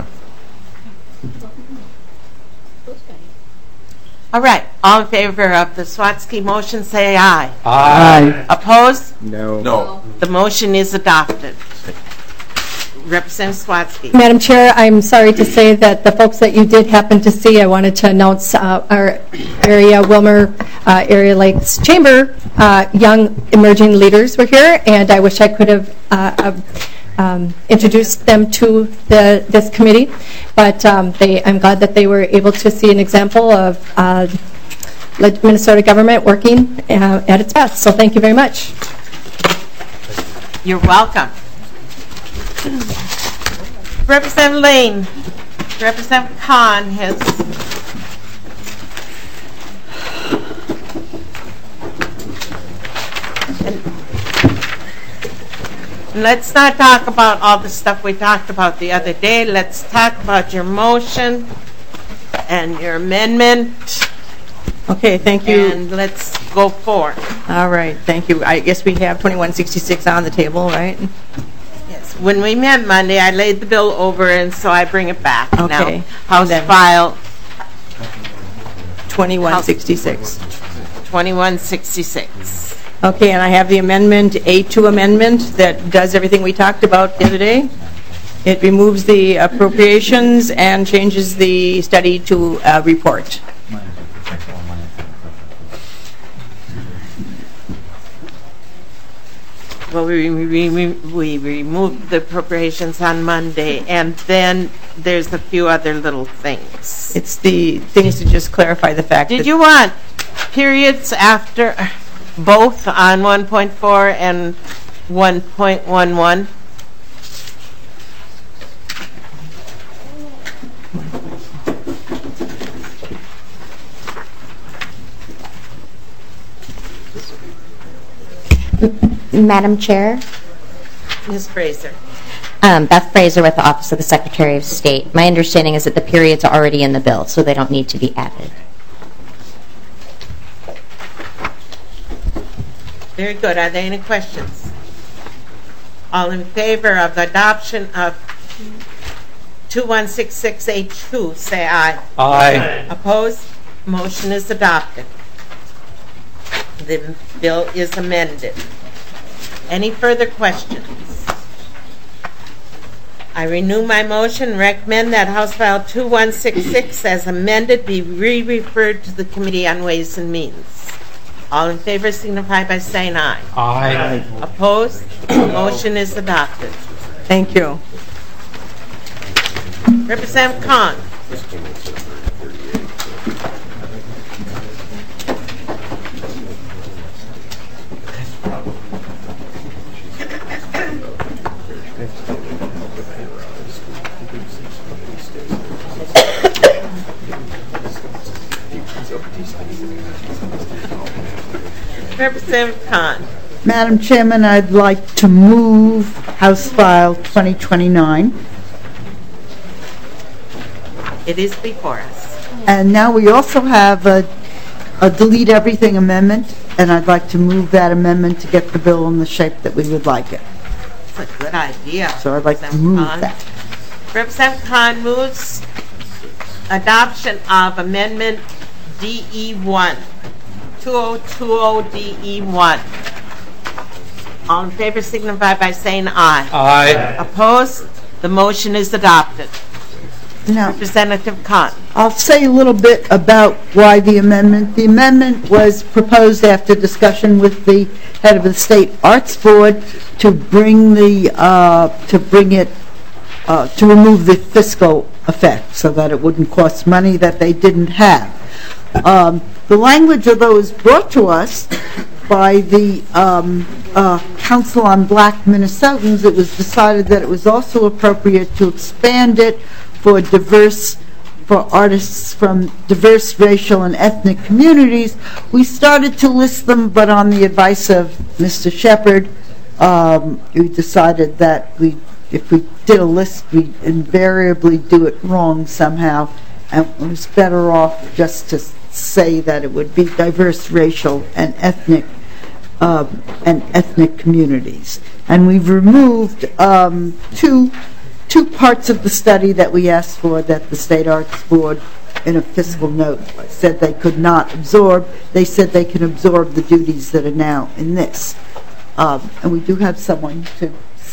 S1: All right. All in favor of the Swatsky motion, say aye.
S15: Aye.
S1: Opposed?
S10: No. No.
S1: The motion is adopted. Representative Swatsky.
S7: Madam Chair, I'm sorry to say that the folks that you did happen to see, I wanted to announce uh, our area, Wilmer uh, Area Lakes Chamber, uh, young emerging leaders were here, and I wish I could have uh, um, introduced them to the, this committee, but um, they, I'm glad that they were able to see an example of uh, Minnesota government working uh, at its best. So thank you very much.
S1: You're welcome. Representative Lane, Representative Khan has and let's not talk about all the stuff we talked about the other day. Let's talk about your motion and your amendment.
S4: Okay, thank you.
S1: And let's go forward.
S4: All right, thank you. I guess we have twenty-one sixty-six on the table, right?
S1: Yes. When we met Monday, I laid the bill over, and so I bring it back.
S4: Okay.
S1: Now, House file
S4: twenty-one sixty-six.
S1: twenty-one sixty-six.
S4: Okay, and I have the amendment, A two amendment, that does everything we talked about the other day. It removes the appropriations and changes the study to a report.
S1: Well, we, we, we, we removed the appropriations on Monday, and then there's a few other little things.
S4: It's the things to just clarify the fact
S1: Did
S4: that...
S1: you want periods after both on one point four and one point one one?
S16: Madam Chair.
S1: Miz Fraser.
S16: Um, Beth Fraser with the Office of the Secretary of State. My understanding is that the periods are already in the bill, so they don't need to be added.
S1: Very good. Are there any questions? All in favor of the adoption of twenty-one sixty-six H two, say aye.
S12: Aye.
S1: Opposed? Motion is adopted. The bill is amended. Any further questions? I renew my motion and recommend that House File twenty-one sixty-six as amended be re-referred to the Committee on Ways and Means. All in favor signify by saying aye.
S12: Aye.
S1: Opposed? Motion is adopted.
S4: Thank you.
S1: Representative Khan. Representative Khan.
S4: Madam Chairman, I'd like to move House File twenty twenty-nine.
S1: It is before us.
S4: And now we also have a, a delete everything amendment, and I'd like to move that amendment to get the bill in the shape that we would like it.
S1: That's a good idea.
S4: So I'd like to move that.
S1: Representative Khan moves adoption of Amendment D E one, two thousand twenty D E one. All in favor signify by saying aye.
S12: Aye.
S1: Opposed? The motion is adopted.
S4: Now,
S1: Representative Khan.
S4: I'll say a little bit about why the amendment. The amendment was proposed after discussion with the head of the State Arts Board to bring the uh, to bring it uh, to remove the fiscal effect so that it wouldn't cost money that they didn't have. Um, the language, although was brought to us by the um, uh, Council on Black Minnesotans, it was decided that it was also appropriate to expand it for diverse, for artists from diverse racial and ethnic communities. We started to list them, but on the advice of Mister Shepard, um, we decided that we, if we did a list, we'd invariably do it wrong somehow, and it was better off just to say that it would be diverse racial and ethnic uh, and ethnic communities. And we've removed um, two two parts of the study that we asked for that the State Arts Board, in a fiscal note, said they could not absorb. They said they can absorb the duties that are now in this. Um, and we do have someone to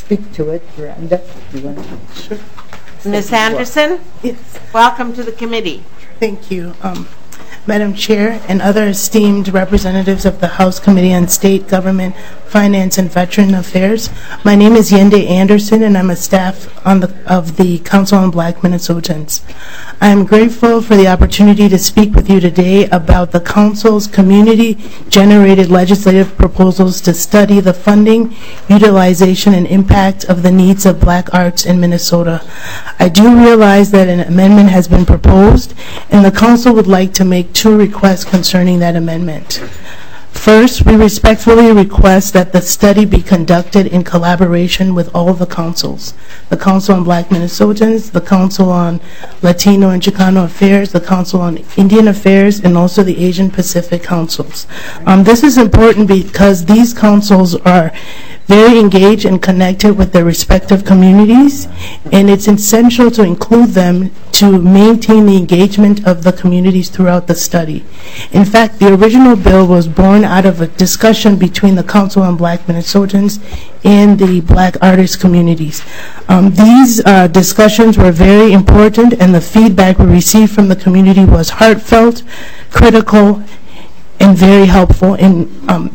S4: speak to it. Brenda, you want to?
S1: Sure. Miz Anderson?
S17: Yes.
S1: Welcome to the committee.
S17: Thank you. Um, Madam Chair and other esteemed representatives of the House Committee on State Government, Finance, and Veteran Affairs. My name is Yende Anderson, and I'm a staff on the, of the Council on Black Minnesotans. I am grateful for the opportunity to speak with you today about the Council's community-generated legislative proposals to study the funding, utilization, and impact of the needs of black arts in Minnesota. I do realize that an amendment has been proposed, and the Council would like to make two requests concerning that amendment. First, we respectfully request that the study be conducted in collaboration with all the councils, the Council on Black Minnesotans, the Council on Latino and Chicano Affairs, the Council on Indian Affairs, and also the Asian Pacific Councils. Um, this is important because these councils are very engaged and connected with their respective communities, and it's essential to include them to maintain the engagement of the communities throughout the study. In fact, the original bill was born out of a discussion between the Council on Black Minnesotans and the black artist communities. Um, these uh, discussions were very important, and the feedback we received from the community was heartfelt, critical, and very helpful in um,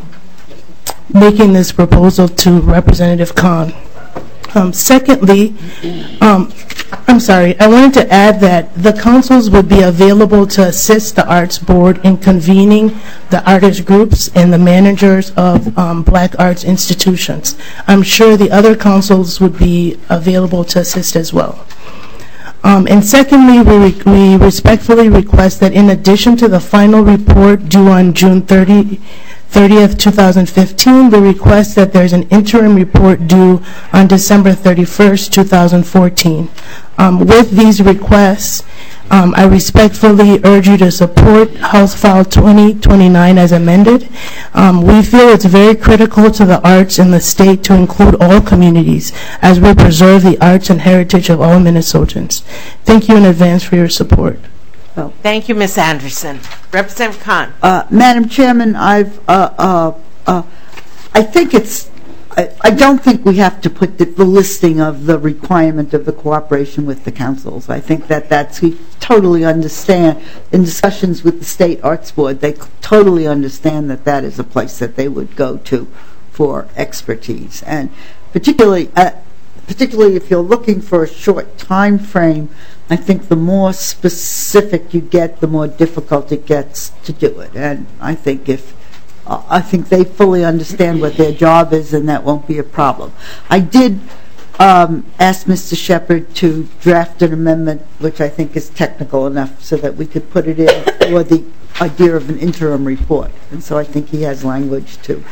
S17: making this proposal to Representative Khan. Um, secondly, um, I'm sorry, I wanted to add that the councils would be available to assist the Arts Board in convening the artist groups and the managers of um, black arts institutions. I'm sure the other councils would be available to assist as well. Um, and secondly, we, re we respectfully request that in addition to the final report due on June thirtieth, two thousand fifteen, we request that there's an interim report due on December thirty-first, two thousand fourteen. Um, with these requests, um, I respectfully urge you to support House File twenty twenty-nine as amended. Um, we feel it's very critical to the arts in the state to include all communities as we preserve the arts and heritage of all Minnesotans. Thank you in advance for your support.
S1: Oh. Thank you, Miz Anderson. Representative Khan.
S4: Uh, Madam Chairman, I've, uh, uh, uh, I think it's, I, I don't think we have to put the, the listing of the requirement of the cooperation with the councils. I think that that's, we totally understand, in discussions with the State Arts Board, they totally understand that that is a place that they would go to for expertise. And particularly, uh, particularly if you're looking for a short time frame, I think the more specific you get, the more difficult it gets to do it. And I think if uh, I think they fully understand what their job is, and that won't be a problem. I did um, ask Mister Shepard to draft an amendment, which I think is technical enough, so that we could put it in for the idea of an interim report. And so I think he has language to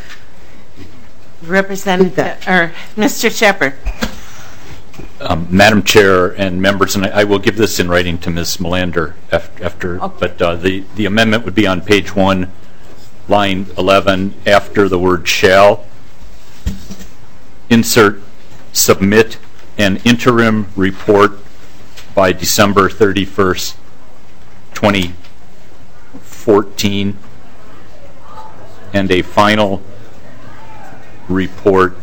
S1: Representative or Mister Shepard.
S18: Um, Madam Chair and members, and I, I will give this in writing to Miz Melander after, after
S1: okay.
S18: but uh, the, the amendment would be on page one, line eleven, after the word shall. Insert, submit an interim report by December thirty-first, twenty fourteen, and a final report,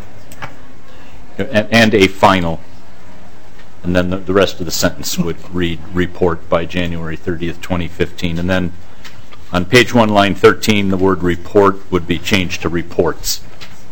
S18: and, and a final. And then the, the rest of the sentence would read report by January thirtieth, twenty fifteen. And then on page one, line thirteen, the word report would be changed to reports.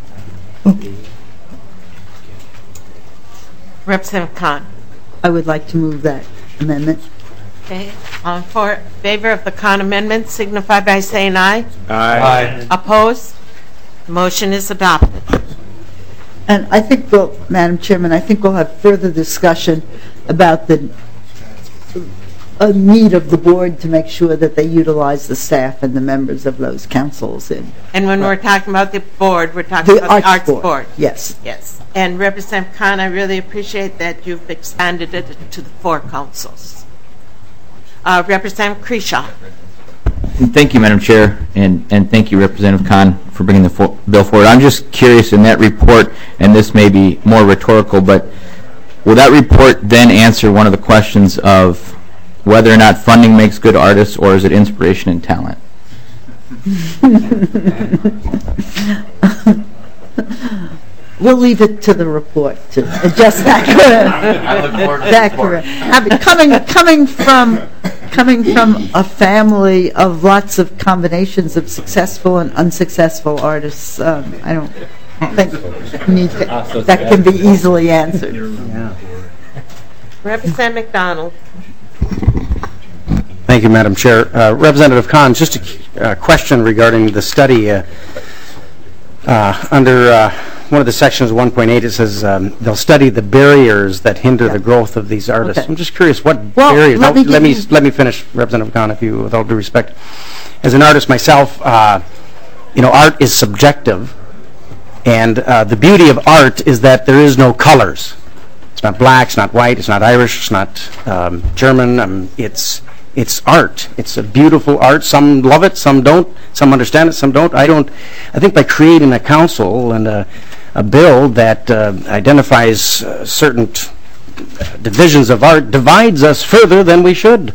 S1: Representative Khan.
S4: I would like to move that amendment.
S1: Okay. All in for, favor of the Khan amendment signify by saying aye.
S9: Aye. Aye.
S1: Opposed? Motion is adopted.
S4: And I think we'll, Madam Chairman, I think we'll have further discussion about the uh, need of the board to make sure that they utilize the staff and the members of those councils. In,
S1: and when uh, we're talking about the board, we're talking
S4: the
S1: about
S4: Arts
S1: the Arts Board.
S4: Board. Yes.
S1: Yes. And Representative Khan, I really appreciate that you've expanded it to the four councils. Uh, Representative Kreshaw.
S14: Thank you, Madam Chair, and, and thank you, Representative Khan, for bringing the for bill forward. I'm just curious, in that report, and this may be more rhetorical, but will that report then answer one of the questions of whether or not funding makes good artists, or is it inspiration and talent?
S4: we'll leave it to the report to adjust that.
S10: I look forward to
S4: that
S10: the report.
S4: I mean, coming coming from coming from a family of lots of combinations of successful and unsuccessful artists, um, I don't think need to, that can be easily answered.
S1: Yeah. Representative McDonald.
S3: Thank you, Madam Chair. Uh, Representative Khan, just a uh, question regarding the study. Uh, uh, under uh, one of the sections, one point eight, it says um, they'll study the barriers that hinder yeah. the growth of these artists. Okay. I'm just curious, what
S4: well,
S3: barriers?
S4: Let,
S3: no,
S4: me,
S3: let me let me finish, Representative Khan, if you, with all due respect. As an artist myself, uh, you know, art is subjective, and uh, the beauty of art is that there is no colors. It's not black, it's not white, it's not Irish, it's not um, German. Um, it's It's art. It's a beautiful art. Some love it, some don't. Some understand it, some don't. I don't. I think by creating a council and a, a bill that uh, identifies uh, certain t- divisions of art divides us further than we should.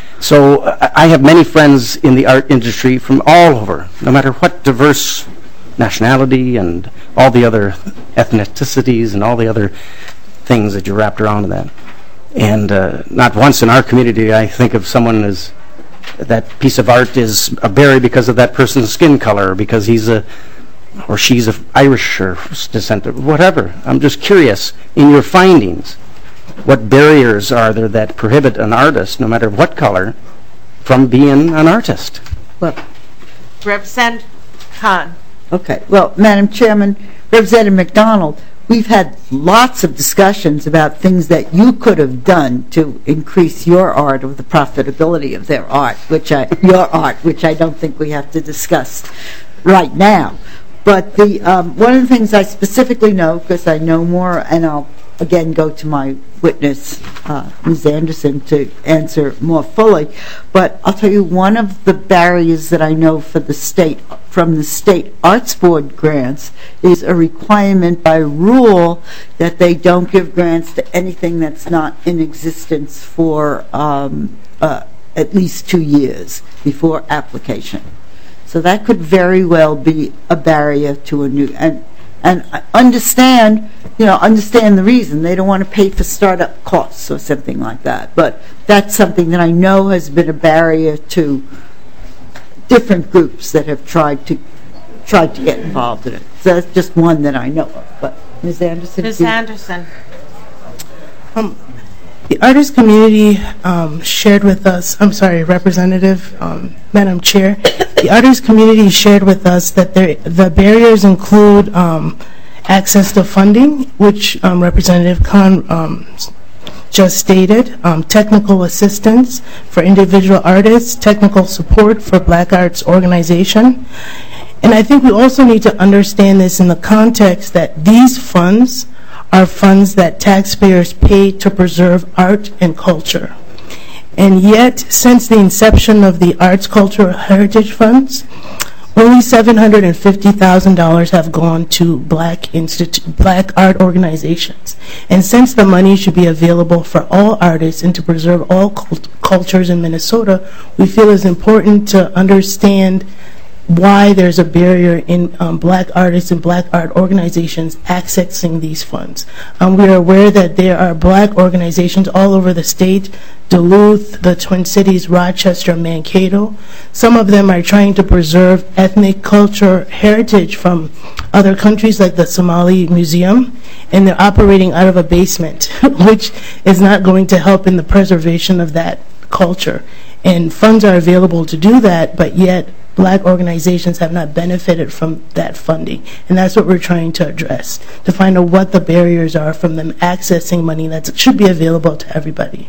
S3: So uh, I have many friends in the art industry from all over, no matter what diverse nationality and all the other ethnicities and all the other things that you wrapped around in that. And uh, not once in our community I think of someone as that piece of art is a berry because of that person's skin color, or because he's a or she's of Irish or descent, or whatever. I'm just curious, in your findings, what barriers are there that prohibit an artist, no matter what color, from being an artist?
S4: Well,
S1: Representative Khan.
S4: Okay. Well, Madam Chairman, Representative McDonald, we've had lots of discussions about things that you could have done to increase your art, or the profitability of their art, which I, your art, which I don't think we have to discuss right now. But the um, one of the things I specifically know, because I know more, and I'll again go to my witness, uh, Miz Anderson, to answer more fully. But I'll tell you, one of the barriers that I know for the state, from the State Arts Board grants, is a requirement by rule that they don't give grants to anything that's not in existence for um, uh, at least two years before application. So that could very well be a barrier to a new, and and I understand, you know, understand the reason. They don't want to pay for startup costs or something like that. But that's something that I know has been a barrier to different groups that have tried to tried to get involved in it. So that's just one that I know of. But Miz Anderson?
S1: Miz Anderson.
S17: Um, the artist community um, shared with us, I'm sorry, Representative, um, Madam Chair, the artist community shared with us that there, the barriers include um, access to funding, which um, Representative Khan um, just stated, um, technical assistance for individual artists, technical support for Black Arts Organization. And I think we also need to understand this in the context that these funds are funds that taxpayers pay to preserve art and culture. And yet, since the inception of the Arts, Cultural Heritage Funds, only seven hundred fifty thousand dollars have gone to black institu- black art organizations. And since the money should be available for all artists and to preserve all cult- cultures in Minnesota, we feel it's important to understand why there's a barrier in um, black artists and black art organizations accessing these funds. Um, we are aware that there are black organizations all over the state, Duluth, the Twin Cities, Rochester, Mankato. Some of them are trying to preserve ethnic culture heritage from other countries like the Somali Museum, and they're operating out of a basement, which is not going to help in the preservation of that culture. And funds are available to do that, but yet black organizations have not benefited from that funding. And that's what we're trying to address, to find out what the barriers are from them accessing money that should be available to everybody.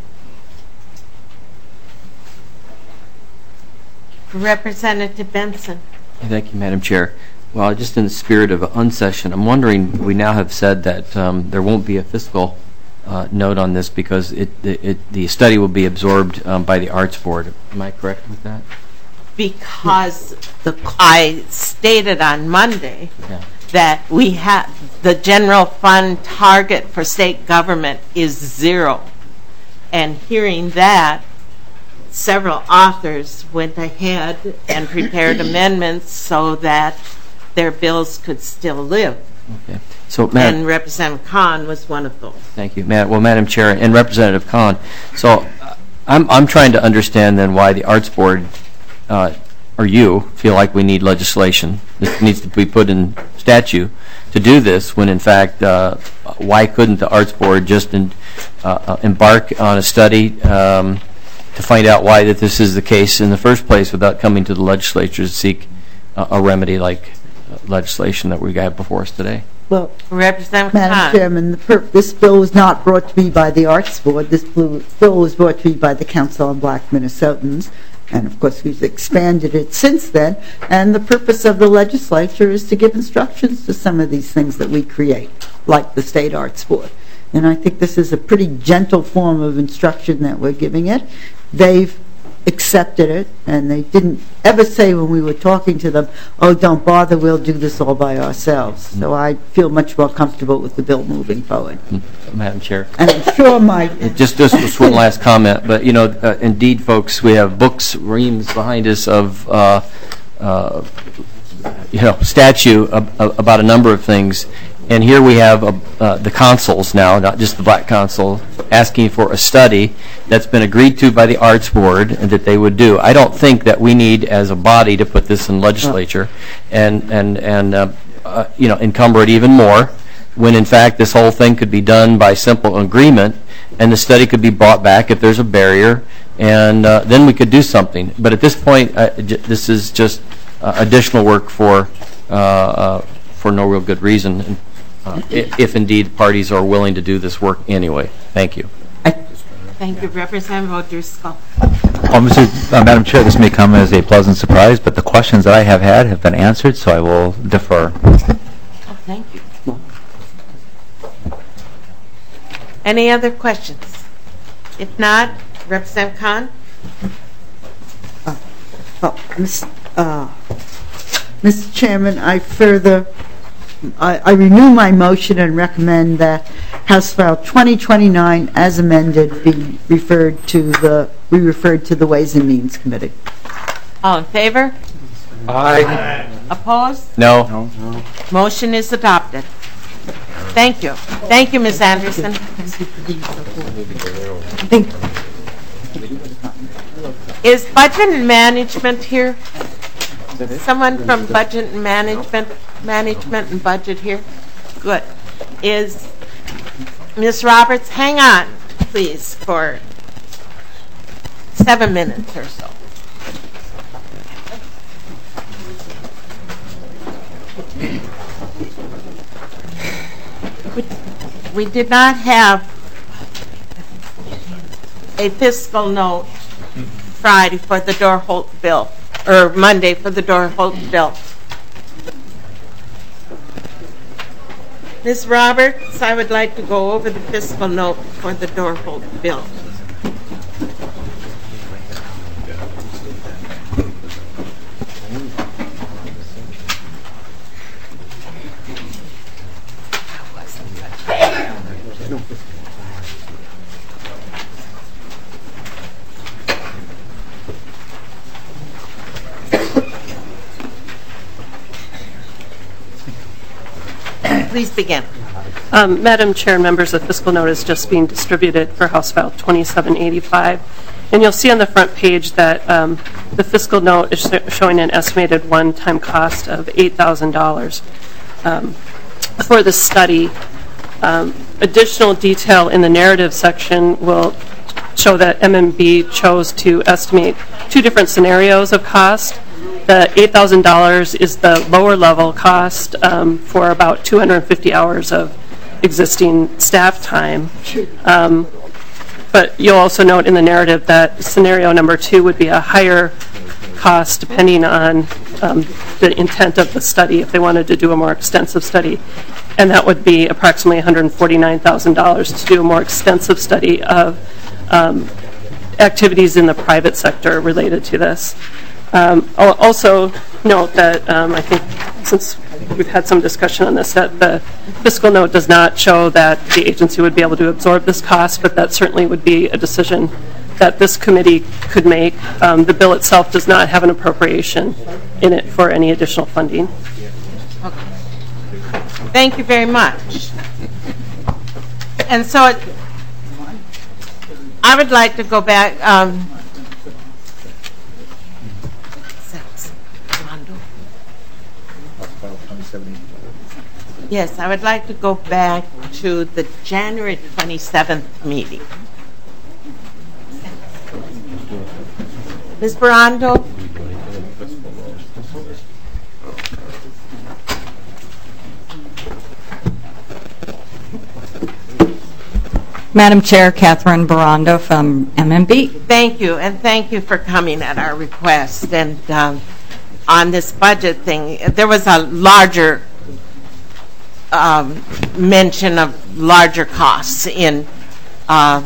S1: Representative Benson.
S11: Thank you, Madam Chair. Well, just in the spirit of unsession, I'm wondering, we now have said that um, there won't be a fiscal uh, note on this because it, it, it, the study will be absorbed um, by the Arts Board. Am I correct with that?
S1: Because the, I stated on Monday yeah. that we have the general fund target for state government is zero. And hearing that, several authors went ahead and prepared amendments so that their bills could still live.
S19: Okay. So, Madam,
S1: And Representative Khan was one of those.
S19: thank you, Madam. Well, Madam Chair and Representative Khan. So, uh, I'm I'm trying to understand then why the Arts Board, uh, or you, feel like we need legislation. This needs to be put in statute to do this. When in fact, uh, why couldn't the Arts Board just in, uh, embark on a study um, to find out why that this is the case in the first place, without coming to the legislature to seek uh, a remedy like legislation that we got before us today?
S4: Well,
S1: Representative
S4: Madam
S1: Khan.
S4: Chairman, the per- this bill was not brought to me by the Arts Board. This bill bill was brought to me by the Council on Black Minnesotans. And, of course, we've expanded it since then. And the purpose of the legislature is to give instructions to some of these things that we create, like the State Arts Board. And I think this is a pretty gentle form of instruction that we're giving it. They've accepted it, and they didn't ever say when we were talking to them, oh, don't bother, we'll do this all by ourselves. So I feel much more comfortable with the bill moving forward.
S19: Madam Chair.
S4: And I'm sure my...
S19: Just, just, just one last comment, but, you know, uh, indeed, folks, we have books, reams behind us of, uh, uh, you know, statute ab about a number of things. And here we have uh, uh, the consuls now, not just the Black Consul, asking for a study that's been agreed to by the Arts Board and that they would do. I don't think that we need, as a body, to put this in legislature and, and, and uh, uh, you know, encumber it even more, when in fact this whole thing could be done by simple agreement, and the study could be brought back if there's a barrier, and uh, then we could do something. But at this point, uh, j this is just uh, additional work for, uh, uh, for no real good reason. And, Uh, if indeed parties are willing to do this work anyway. Thank you.
S1: Thank you, Representative O'Driscoll.
S20: Well, Mister Uh, Madam Chair, this may come as a pleasant surprise, but the questions that I have had have been answered, so I will defer.
S1: Oh, thank you. Any other questions? If not, Representative Khan?
S4: Uh, oh, Miz Uh, Mister Chairman, I further I, I renew my motion and recommend that House File twenty twenty-nine, as amended, be referred to the be referred to the Ways and Means Committee.
S1: All in favor?
S15: Aye.
S1: Opposed?
S19: No. No.
S1: No. Motion is adopted. Thank you. Thank you, Miz Anderson. Is Budget and Management here? Someone from Budget and Management, Management and Budget here? Good. Is Miz Roberts? Hang on, please, for seven minutes or so. We, we did not have a fiscal note Friday for the Door-Holt bill, or Monday for the Door-Holt bill. Miz Roberts, I would like to go over the fiscal note for the Door-Holt bill. Please begin.
S21: Um, Madam Chair and members, the fiscal note is just being distributed for House File twenty-seven eighty-five. And you'll see on the front page that um, the fiscal note is sh showing an estimated one-time cost of eight thousand dollars um, for the study. Um, additional detail in the narrative section will show that M M B chose to estimate two different scenarios of cost. The eight thousand dollars is the lower level cost um, for about two hundred fifty hours of existing staff time. Um, but you'll also note in the narrative that scenario number two would be a higher cost depending on um, the intent of the study if they wanted to do a more extensive study. And that would be approximately one hundred forty-nine thousand dollars to do a more extensive study of um, activities in the private sector related to this. Um, I'll also note that um, I think since we've had some discussion on this, that the fiscal note does not show that the agency would be able to absorb this cost, but that certainly would be a decision that this committee could make. Um, the bill itself does not have an appropriation in it for any additional funding.
S1: Okay. Thank you very much. And so it, I would like to go back. Um, yes, I would like to go back to the January twenty-seventh meeting. Miz Barando?
S2: Madam Chair, Catherine Barando from M M B.
S1: Thank you, and thank you for coming at our request. And um, on this budget thing, there was a larger um, mention of larger costs in uh,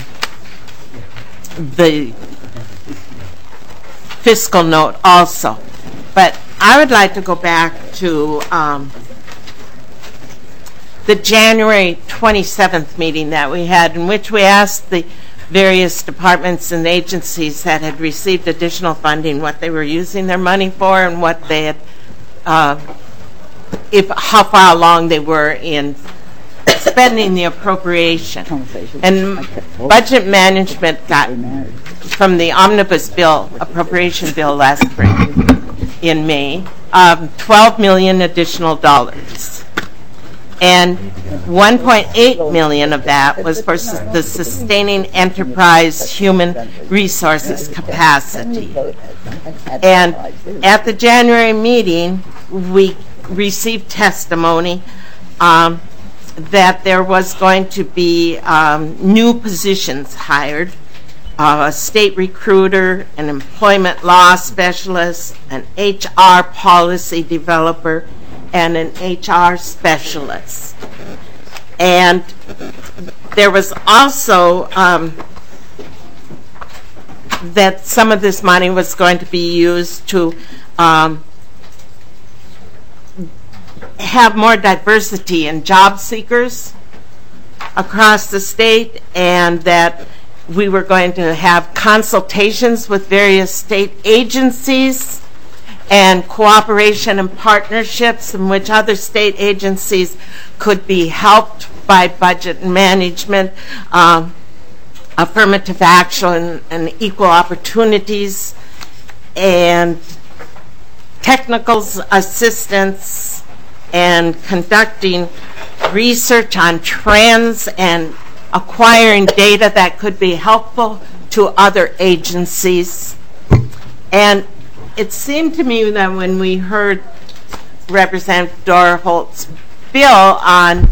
S1: the fiscal note also. But I would like to go back to um, the January twenty-seventh meeting that we had, in which we asked the various departments and agencies that had received additional funding what they were using their money for and what they had, uh, if how far along they were in spending the appropriation. And budget management got from the omnibus bill, appropriation bill last spring in May, um, twelve million additional dollars. And one point eight million of that was for the sustaining enterprise human resources capacity. And at the January meeting, we received testimony um, that there was going to be um, new positions hired, uh, a state recruiter, an employment law specialist, an H R policy developer, and an H R specialist. And there was also um, that some of this money was going to be used to um, have more diversity in job seekers across the state, and that we were going to have consultations with various state agencies and cooperation and partnerships in which other state agencies could be helped by budget management, um, affirmative action and equal opportunities, and technical assistance, and conducting research on trends and acquiring data that could be helpful to other agencies. And it seemed to me that when we heard Representative Dora Holt's bill on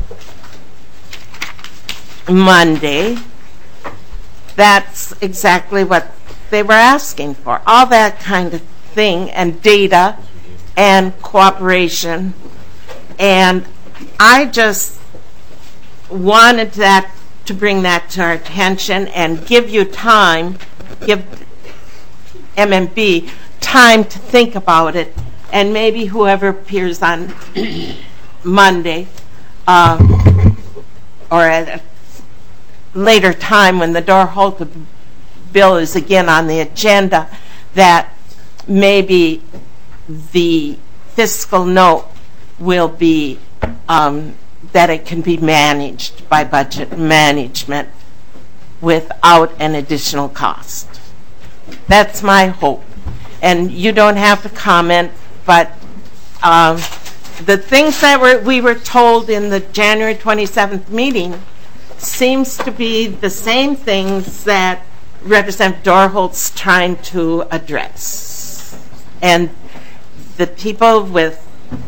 S1: Monday, that's exactly what they were asking for. All that kind of thing, and data, and cooperation. And I just wanted that to bring that to our attention and give you time, give M M B time to think about it, and maybe whoever appears on Monday uh, or at a later time when the Dora Holt bill is again on the agenda, that maybe the fiscal note will be um, that it can be managed by budget management without an additional cost. That's my hope. And you don't have to comment, but um, the things that were, we were told in the January twenty-seventh meeting seems to be the same things that Representative Dora Holt's trying to address. And the people with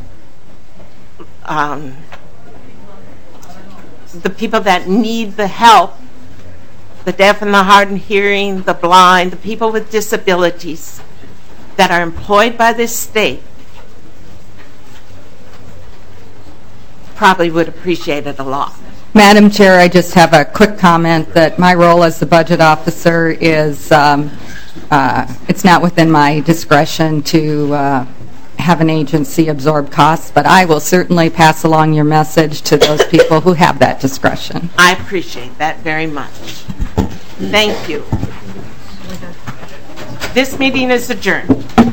S1: um, the people that need the help, the deaf and the hard and hearing, the blind, the people with disabilities that are employed by this state probably would appreciate it a lot.
S2: Madam Chair, I just have a quick comment that my role as the budget officer is, um, uh, it's not within my discretion to uh, have an agency absorb costs, but I will certainly pass along your message to those people who have that discretion.
S1: I appreciate that very much. Thank you. This meeting is adjourned.